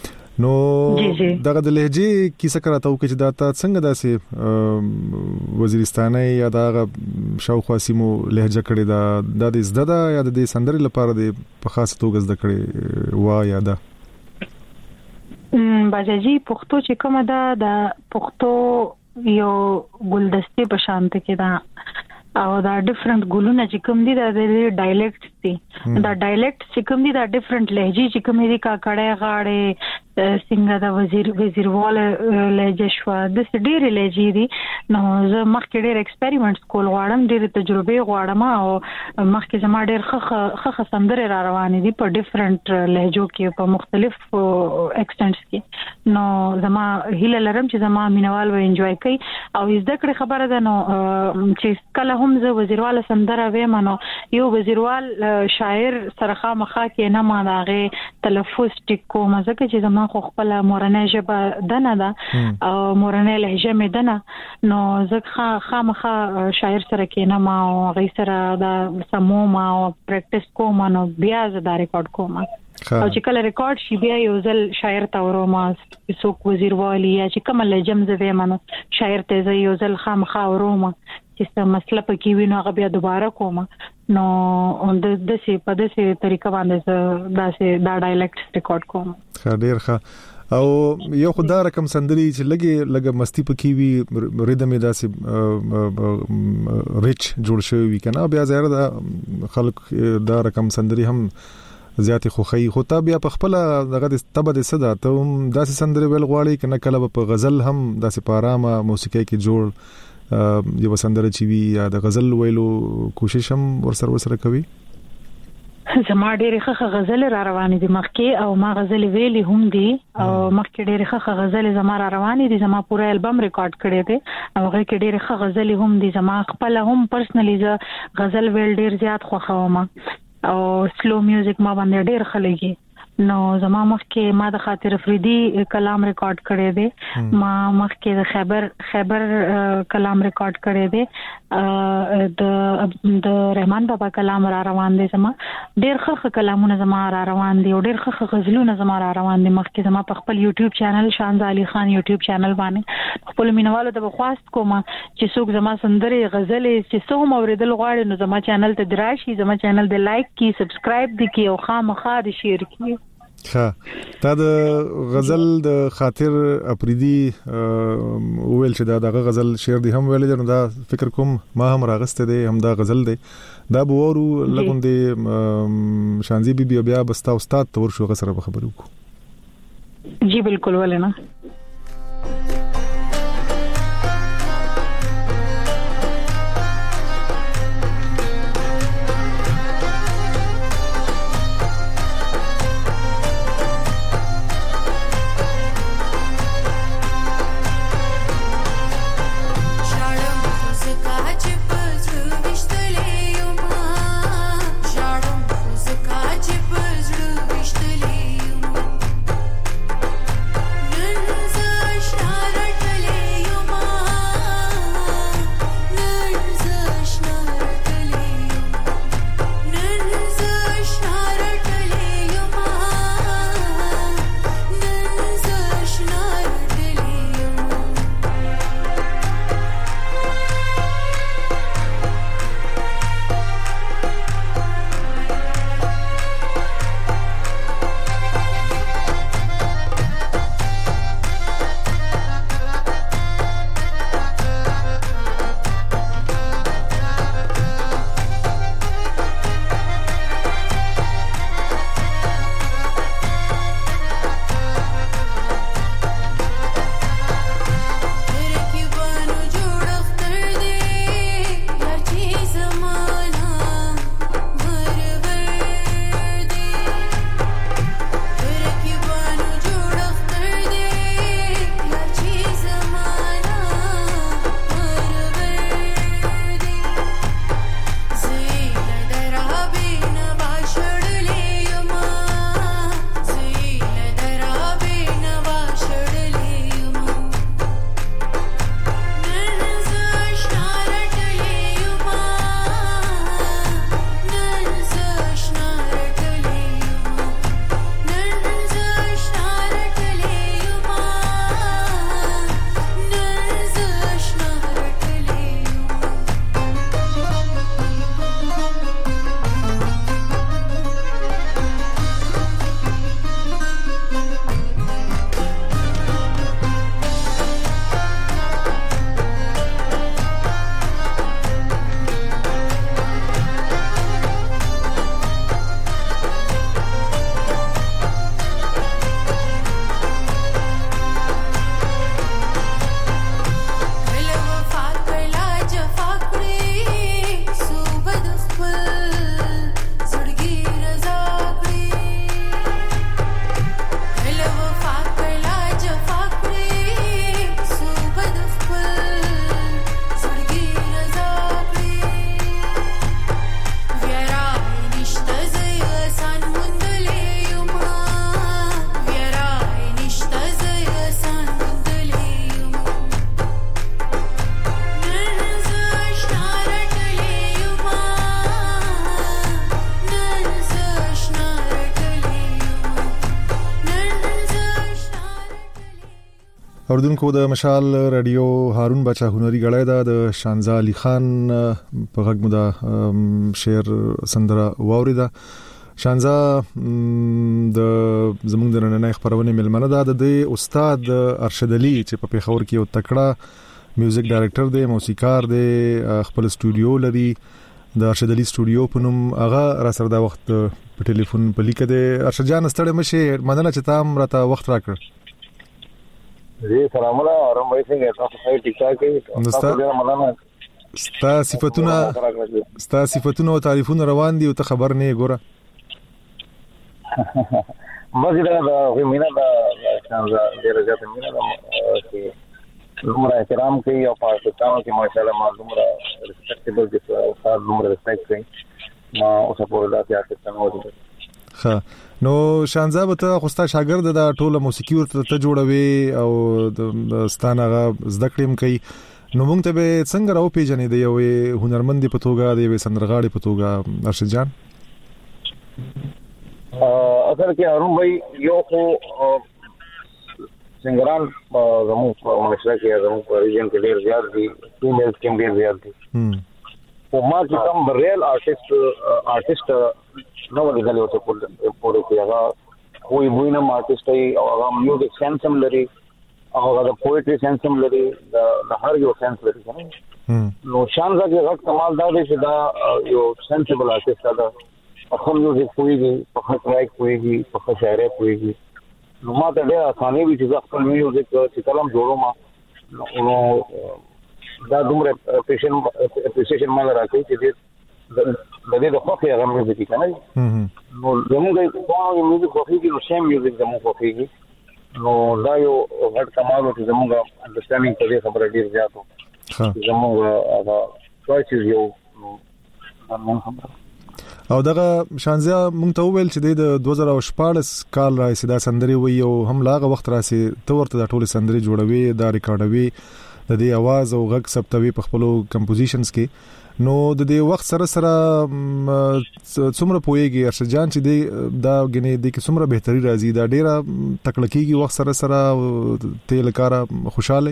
نو دغه د لهجه کیسه کراته او چې دا ته څنګه داسې وزیرستاني یا دا شاوخوا سیمو لهجه کړی دا د زده یا د سندرې لپاره د په خاص توګه زده کړی وا یا دا باجاجي پښتو چې کومه ده د پښتو یو ګلدستي په شان ته کې دا او دا ډیفرنٹ ګلونه چې کوم دي دا د ډایلیکټ دي دا ډایلیکټ چې کوم دي دا ډیفرنٹ لهجې چې کوم دي کاکړې غاړې څنګه دا وزیروال لهجه شو د ډېرې لهجې دي نو زه مخکې ډېر ایکسپریمنټس کول غواړم ډېر تجربه غواړم او مخکې زما ډېر ښه سندرې را روانې دي په ډیفرنٹ لهجو کې په مختلف ایکسنټس کې نو زما هیله لرم چې زما مینوال و انجوای کوي او زده کړې خبره ده نو چې کله هم زه وزیروال سندره وایم نو یو وزیروال شاعر سره خامخا کې نه ما داغه تلفظ ټیکو مزه کې چې زما خو خپل مورنۍ ژبه دنه ده او مورنۍ لهجه مې دنه نو زه خامخا شاعر سره کې نه ما او غي سره دا سمو ما او پریکټیس کوم نو بیا زه دا ریکارډ کوم او چې کله ریکارډ شي بیا یو ځل شاعر ته ورما څوک وزیروالي یا چې کوم لهجه مزه ویمنو شاعر ته زه یو ځل خامخا ورما چې څه مسله پکې وینو هغه بیا دوباره کوم نو د دې په دې طریقه باندې دا ډایلیکټ ریکارډ کوم ډیر ښه او یو خدای رقم سندري چې لګه مستی پکې وی ریدم داسې ریچ جوړ شوی وی کنه بیا زیاده دا خلک دا رقم سندري هم زیاتې خوخی خو تا بیا په خپل دغه تبه د صدا ته هم داسې سندري ویل غواړي کنه کله په غزل هم داسې پارامه موسیقي کې جوړ یو سندره چې وی یا د غزل ویلو کوشش هم ورسره کوي زما ډېرې ښه غزل را روانې دي مخکې او ما غزل ویلي هم دي او مخکې ډېرې ښه غزل زما را روانې دي زما پوره البم ریکارډ کړی دی او هغه کې ډېرې ښه غزل هم دي زما خپل هم پرسنلی ز غزل ویل ډېر زیات خوښوم او سلو میوزیک ما باندې ډېر خلګي نو زما مخکې ما د خاطر افریدي کلام ریکارډ کړی دی ما مخکې د خیبر کلام ریکارډ کړی دی د رحمان بابا کلام را روان دي زما ډېر ښه کلامونه زما را روان دي او ډېر ښه غزلونه زما را روان دي مخکې زما په خپل یوټیوب چینل شانزا علي خان یوټیوب چینل باندې خپل مینوالو ته بخواست کوم چې څوک زما سندرې غزلې چې څو موریدل غواړي نو زما چینل ته دراشي زما چینل د لایک کی سبسکرایب دي کی او خامخا د شیر کی تا د غزل د خاطر افریدي ویل چې دا غزل شعر دی هم ویل نو دا فکر کوم ما هم راغسته دی هم دا غزل دی دا بورو لګوندې شانزي بي بیا بستا استاد تور شو غسر به خبرو کو جی بالکل ولنه Shut up. اوردونکو د مشال رادیو هارون بچا هنري غړای د شانزا علي خان په غږ مو د شعر سندره واوریدا. شانزا د زمونږ د نننۍ خبرونه ملمنه ده د استاد ارشد علي چې په پیښور کې یو تکړه میوزیک ډایرکټر دی، موسیقار دی، خپل استودیو لري د ارشد علي استودیو په نوم. هغه را سره دا وخت په ټلیفون په لیکه دی. ارشد جان ستړی مشه، مننه چې تاسو راته وخت راکړ. جی سلام علیکم، ارم بھائی څنګه تاسو ښه ټیک ټاک یې؟ تاسو ډیر مننه. ستا صفاتونه او تعریفونه روان دي او ته خبر نه ګوره. مزه دا مینا دا څنګه ډیر زیات مینا دا چې دومره احترام کوي او پاکستان کې ماشاءالله ما دومره ریسپیکټیبل دي او تاسو دومره ریسپیکټ کوي ما اوسه پورې دا پاکستان وځي. ها نو شانزا به ته خوستا شاګرد د ټوله موسیقي ورته جوړوي او د ستانه زده کړم کوي. نو موږ ته به څنګه راو پیژنې د یو هنرمند په توګه د یو سندرغاړي په توګه ارشد جان؟ اصل کې هارون بھائی یو خو سنگران زموږ په معاشره کې زموږ په ریجن کې ډېر زیات دي، فیمیلز کې ډېر زیات دي. او ما چې کوم ریل آرټیست نو ولګلې او څه پورې کې هغه کوئی وینم آرټیست ای او هغه میوزیک سنس هم لري او هغه د پوئټری سنس هم لري، د هر یو سنس لري. نو شانزا کې غټ کمال دا دی چې دا یو سنسیبل آرټیست ده، په میوزیک پوهیږي، په ټریک پوهیږي، په شاعري پوهیږي. نو ما ته ډېر اسانه وي چې خپل میوزیک چې کلم جوړوم نو دا دومره اپریشیشن مال راکړي چې د دې د خوښي هغه میوزیک کنه. نو زموږ کومه میوزیک خوښيږي نو سیم میوزیک زموږ خوښيږي. نو دا یو غټ کمال او چې زموږ انډرستانډینګ په دې خبره ډېر زیات و. زموږ هغه چوایسز یو او دغه شانزیا مونږ ته وویل چې د 2014 کال راځي دا سندري وي او هم لاغه وخت راسي ته ورته د ټوله سندري جوړوي، دا ریکارډوي، د دې आवाज او غږ ثبتوي په خپل کمپوزیشنز کې. نو د دې وخت سره څومره پويږي ارشد جان چې دا غني د کې څومره بهتري راځي، دا ډیره تکلکیږي وخت سره تل کارا خوشاله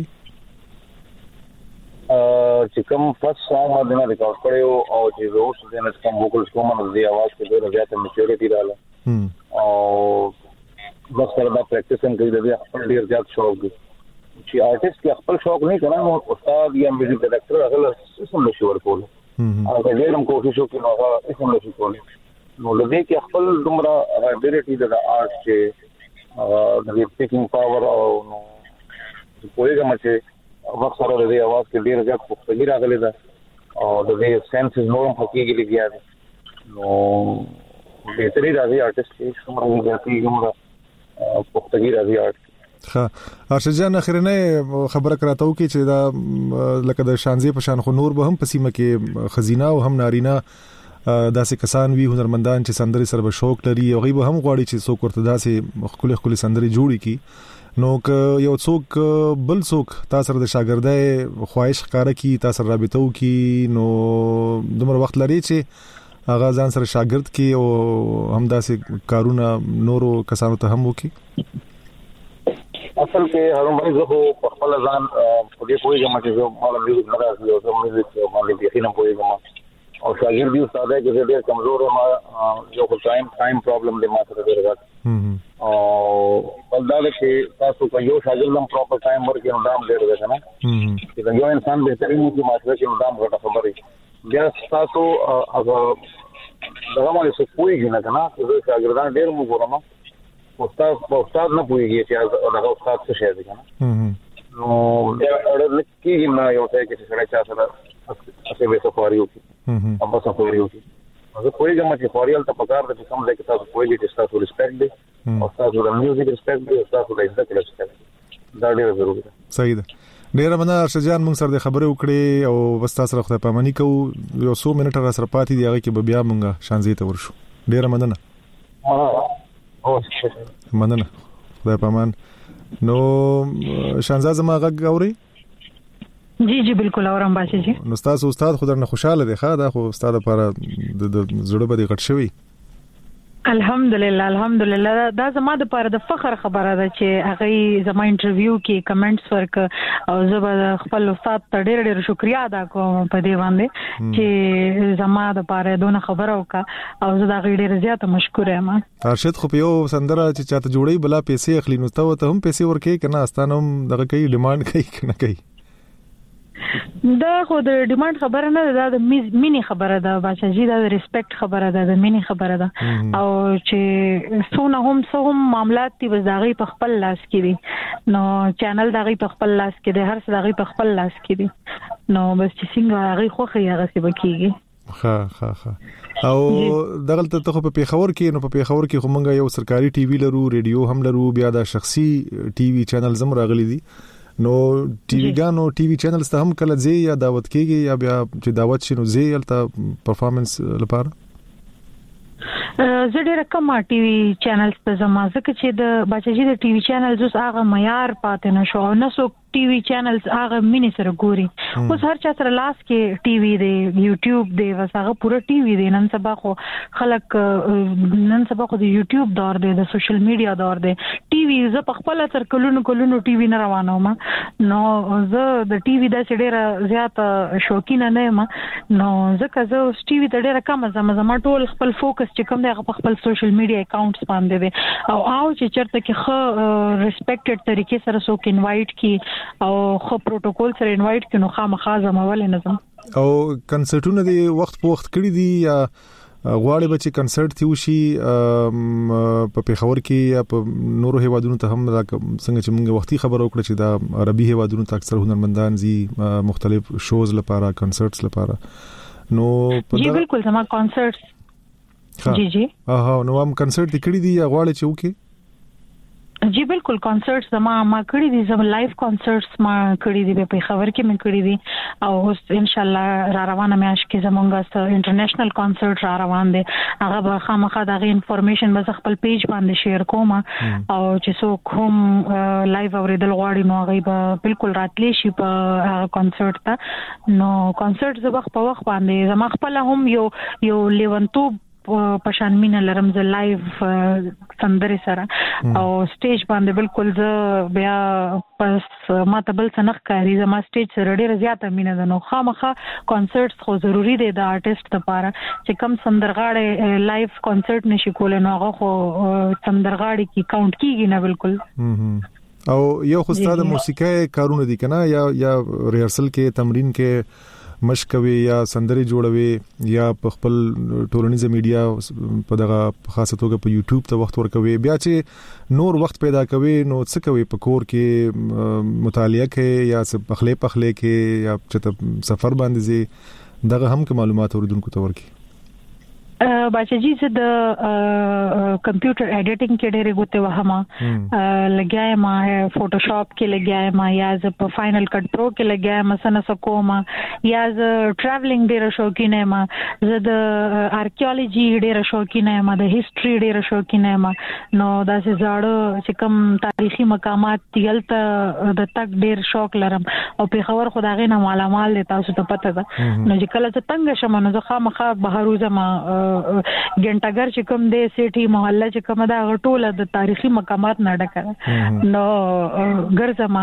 چې کوم فرست سانګ ما دنه ریکارډ کړو او چې روز دنه کوم ووکلز کوم نو د आवाज کې ډېر زیات میچورټی رااله او بس سره دا پریکټیس هم کوي، د خپل ډېر زیات شوق دی چې آرټیست کې خپل شوق نه کړه نو استاد یا میوزیک ډایرکټر هغه سم نشي ورکول. هغه ډېر هم کوشش وکړي نو هغه سم نشي کولای. نو لږه کې خپل دومره ابیلیټي د آرټ چې د سپیکینګ پاور او نو کویګه مچه وخت سره د आवाज کې ډیر ځکه پختګی راغلی ده او د دې سنسز نورم حقیقي لګیا دي. نو بهتري راځي آرټیست چې څومره ځکه کومه پختګی راځي آرټ. ها ارشد جان اخرنه خبره کراته وکي چې دا لکه د شانزي په شان خو نور به هم پسیمه کې خزینه او هم نارینه داسې کسان وی هنرمندان چې سندري سره به شوق لري او غیبه هم غواړي چې څوک ورته داسې خپل سندري جوړي کی. نو که یو څوک بل څوک تاسو سره د شاګردای خواهش ښکارا کی، تاسو رابطه وکي، نو دومره وخت لري چې هغه ځان سره شاګرد کی او هم داسې کارونه نورو کسانو ته هم وکي. اصل کې هغه باندې زه په خپل ځان په دې پوهیږم چې زه مال میوزیک نه راځي او زه میوزیک باندې یقینا پوهیږم او شاګرد یو ساده کې ډېر کمزور ما یو ټایم پرابلم دی ما سره ډېر غټ او بلدا چې تاسو په یو شاګرد هم پراپر ټایم ورکړئ نو دام ډېر دی کنه چې یو انسان بهترین موږ ماشره کې نو دام غټه خبره بیا تاسو هغه دغه مالي څه پوهیږئ نه کنه چې شاګردان ډېر موږ ورما استاد نه پوهیږي چې هغه استاد څه شي دی کنه نو اورل کېږي نه یو ځای کې چې سره چا سره څه به سفاریو کې هم سفاریو کې زه پوهیږم چې فوریال ته پکار د کوم ځای کې تاسو پوهیږئ چې تاسو ریسپیکټ دی او تاسو د میوزیک ریسپیکټ دی او تاسو د عزت ریسپیکټ دا ډېر ضروري ده. صحیح ده. ډېر مننه ارشد جان، موږ سره د خبرې وکړې او بس تاسو سره خدای پاماني کوو. یو 100 منټه را سره پاتې دی هغه کې به بیا موږ شانزي ته ورشو. ډېر مننه. مننه، خدای پامان. نو شانزا زما غږ اوري؟ جی بالکل اورم باسي جی. نو تاسو استاد خو درنه خوشاله دی ښا؟ دا خو استاد لپاره د زړه باندې غټ شوی. الحمدلله دا زما د پاره د فخر خبره ده چې هغه زما انټرویو کې کمنټس ورک او زه به خپل استاد ته ډېر شکریا ادا کوم په دې باندې چې زما د پاره دونه خبره وکا او زه دا ډېر زیاته مشکور یم. ارشد خو په یو سندره چې چاته جوړي بلا پیسې اخلي نو ته هم پیسې ورکې کنه استانه هم دغه کوي ډیماند کوي کنه کوي. دا خو د ډیماند خبره نه ده، د مینی خبره ده بچا جی، دا د ریسپیکټ خبره ده، د مینی خبره ده او چې څونه هم معاملات دي بس داغي په خپل لاس کې دي نو چینل داغي په خپل لاس کې دي، هر څه داغي په خپل لاس کې دي نو بس چې څنګه هغه خوخه یې هغه څه بکیږي. ها او دغلته ته په پیښور کې نو په پیښور کې همغه یو سرکاري ټي وی لرو، ریډیو هم لرو، بیا د شخصي ټي وی چینل زم راغلي دي نو ټي وی ګانو ټي وی چینلز ته هم کله زی یا دعوت کیږي یا بیا چې دعوت شنو زی الته پرفارمنس لپاره زه ډېر کم ټي وی چینلز ته زما ځکه چې د بچی د ټي وی چینلز اوس هغه معیار پاتې نشو نه سو ټي وی چینلز هغه مینی سره ګوري. اوس هر چا سره لاس کې ټي وی دی، یوټیوب دی، وس هغه پوره ټي وی دی. نن سبا خو خلک د یوټیوب دور دی، د سوشل میډیا دور دی. ټي وی زه په خپل سر کلونو ټي وی نه روانوم نو زه د ټي وی د ډېر زیات شوقین نه یم نو ځکه زه ټي وی ته ډېر کم زما ټول خپل فوکس چې کوم دی هغه په خپل سوشل میډیا اکاونټس باندې دی او چې چرته کې خو ریسپیکټډ طریقې سره څوک انوایټ کی او خو پروتوکول سره انوایټ کینو خامخا زموږ نظم او کنسرټونه دی وخت په وخت کړی دي یا غواړي بچي کنسرت تی وشي په پیښور کې یا په نورو هیوادونو ته هم څنګه چې موږ وختي خبر وکړه چې دا عربي هیوادونو ته اکثر هنرمندان زی مختلف شوز لپاره کنسرټس لپاره نو جی بالکل زما کنسرټس جی نو هم کنسرت کړی دي یا غواړي چې وکي جی بالکل کنسرټس ما کړی دي، زما لایف کنسرټس ما کړی دي په خبر کې مې کړی دي او اوس ان شاء الله را روانه مې کې زمونږه انټرنیشنل کنسرت را روان دي. هغه به خامخا د انفارمیشن به خپل پیج باندې شیر کوم او چې څوک هم لایو اوریدل غواړي نو هغه به بالکل راتلی شي په کنسرت ته. نو کنسرت زه وخت په وخت باندې زما خپل هم یو لیونتوب پشان مینه لرم ز لایو سندري سره او سټیج باندې بالکل ز بیا پس ما ته بل څنګه کاری زما سټیج سره ډیره زیاته مینه ده نو خامخا کنسرټس خو ضروری دی د آرټیست لپاره چې کم سندرغاړي لایو کنسرت نشي کولای نو هغه خو سندرغاړي کی کاونټ کیږي نه بالکل او یو خو ستاسو موسیقي کارونه دي کنه یا ریهرسل کې تمرین کې مشکوي یا سندري جوړوي یا په خپل ټولنیزه میډیا په دغه خاصه توګه په یوټیوب ته وخت ورکوي بیا چې نور وخت پیدا کوي نو څه کوي په کور کې مطالعه کې یا څه پخلې کې یا چې سفر باندې زی دغه هم کې معلومات اوریدونکو ته ورکي. بچا جی زه د کمپیوټر ایډیټینګ کې ډېرې غوته وهمه لګیایم ما فوټوشاپ کې لګیایم ما یا زه په فائنل کټ پرو کې لګیایم سن سکوم یا زه ټریولینګ ډېر شوقین یم زه د آرکیولوژي ډېر شوقین یم د هیستوري ډېر شوقین یم نو دا چې زاړه چې کوم تاریخي مقامات دلته د تک ډېر شوق لرم او په خبر خدای نه معلومات تاسو ته پته ده نو چې کله ته تنگ شمه نو زه خامخا بهروزه ما ګنټګر چې کوم دی سیټي محله چې کوم دا غټوله د تاریخي مقامات نه ډکه نو ګرځما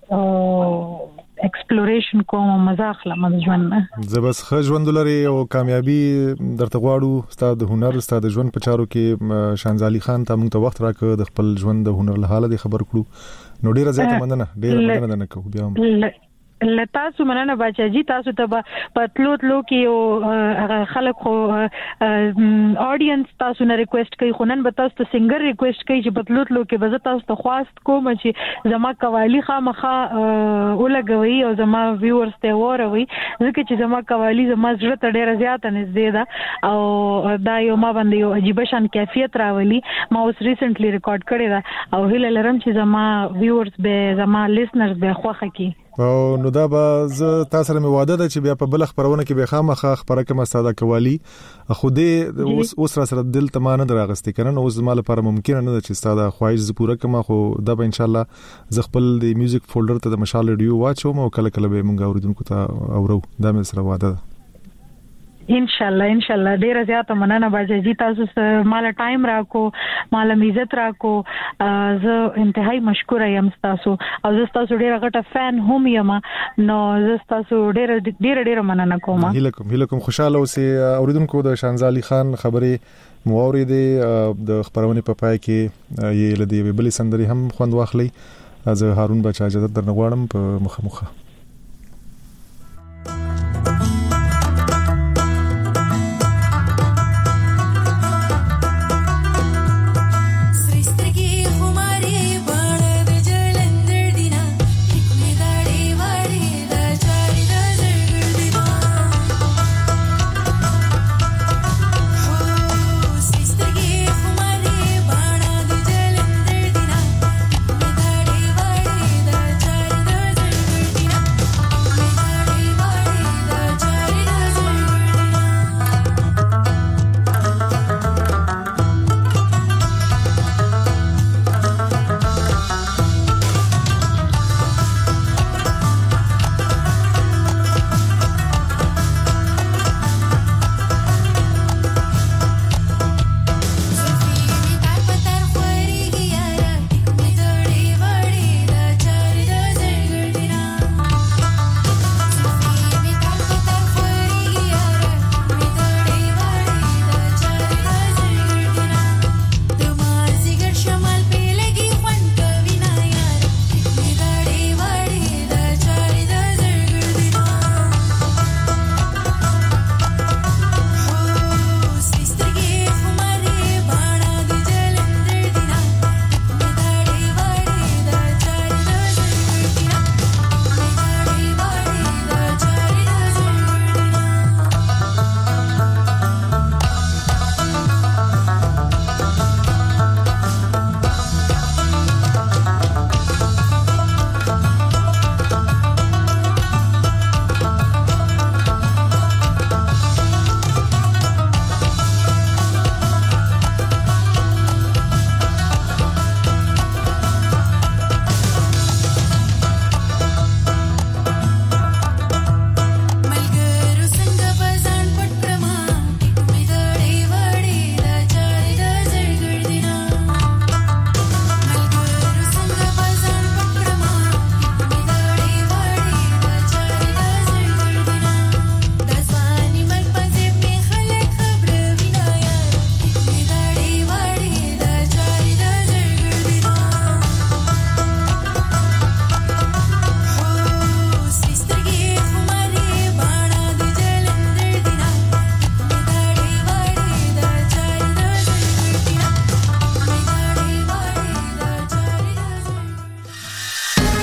ایکسپلوریشن کوم مزه اخلم د ژوند نه زه بس ښه ژوند لري او کامیابی درته غواړو ستاسو د هنر ستاسو د ژوند په چارو کې شانزالي خان ته موږ ته وخت راکړ د خپل ژوند د هنر له حاله خبر کړو نو ډیره زیاته مننه نه کوو بیا تاسو مننه بچا جی تاسو ته پتلو کې خلک خو اډینس تاسو نه ریکوست کوي خنن به تاسو ته سنگر ریکوست کوي چې پتلو کې به تاسو ته خواست کوم چې زما قوالی خامخه ولګوي او زما ویورز ته وروي ځکه چې زما قوالی زما زړه ته ډیره زیاته نږدې ده او دا یو ما باندې یو عجیب شان کیفیت راولي ما اوس ریسنټلی ریکارډ کړی دا او هیله لرم چې زما ویورز به زما لیسنرز به خوښه کی او نو دا به زه تاسو سره مې وعده ده چې بیا په بل خبرونه کې به خامخا خبره کوم استاد کوالي خو دې اوس را سره دل ته مانه دراغستې کنه نو اوس زما لپاره ممکن نه ده چې استاد خواهش ز پوره کوم خو دا به ان شاء الله ز خپل د میوزیک فولډر ته د مشال ریډیو واچوم او کله کله به مونږ اوریدونکو ته اورو دا مې سره وعده ده ان شاء الله ډیر زیاته مننه باجی تاسو سره مال ټایم راکو مال عزت راکو زه انتهایی مشکور یم تاسو او زه تاسو ډیر غټه فین هم یم نو زه تاسو ډیر مننه کوم هیله کوم خوشاله اوسئ اوریدونکو د شانزالي خان خبرې موریدې د خبرونه په پای کې یې لدی بلې سندري هم خوند واخلي زه هارون بچا اجازه درنغواړم په مخه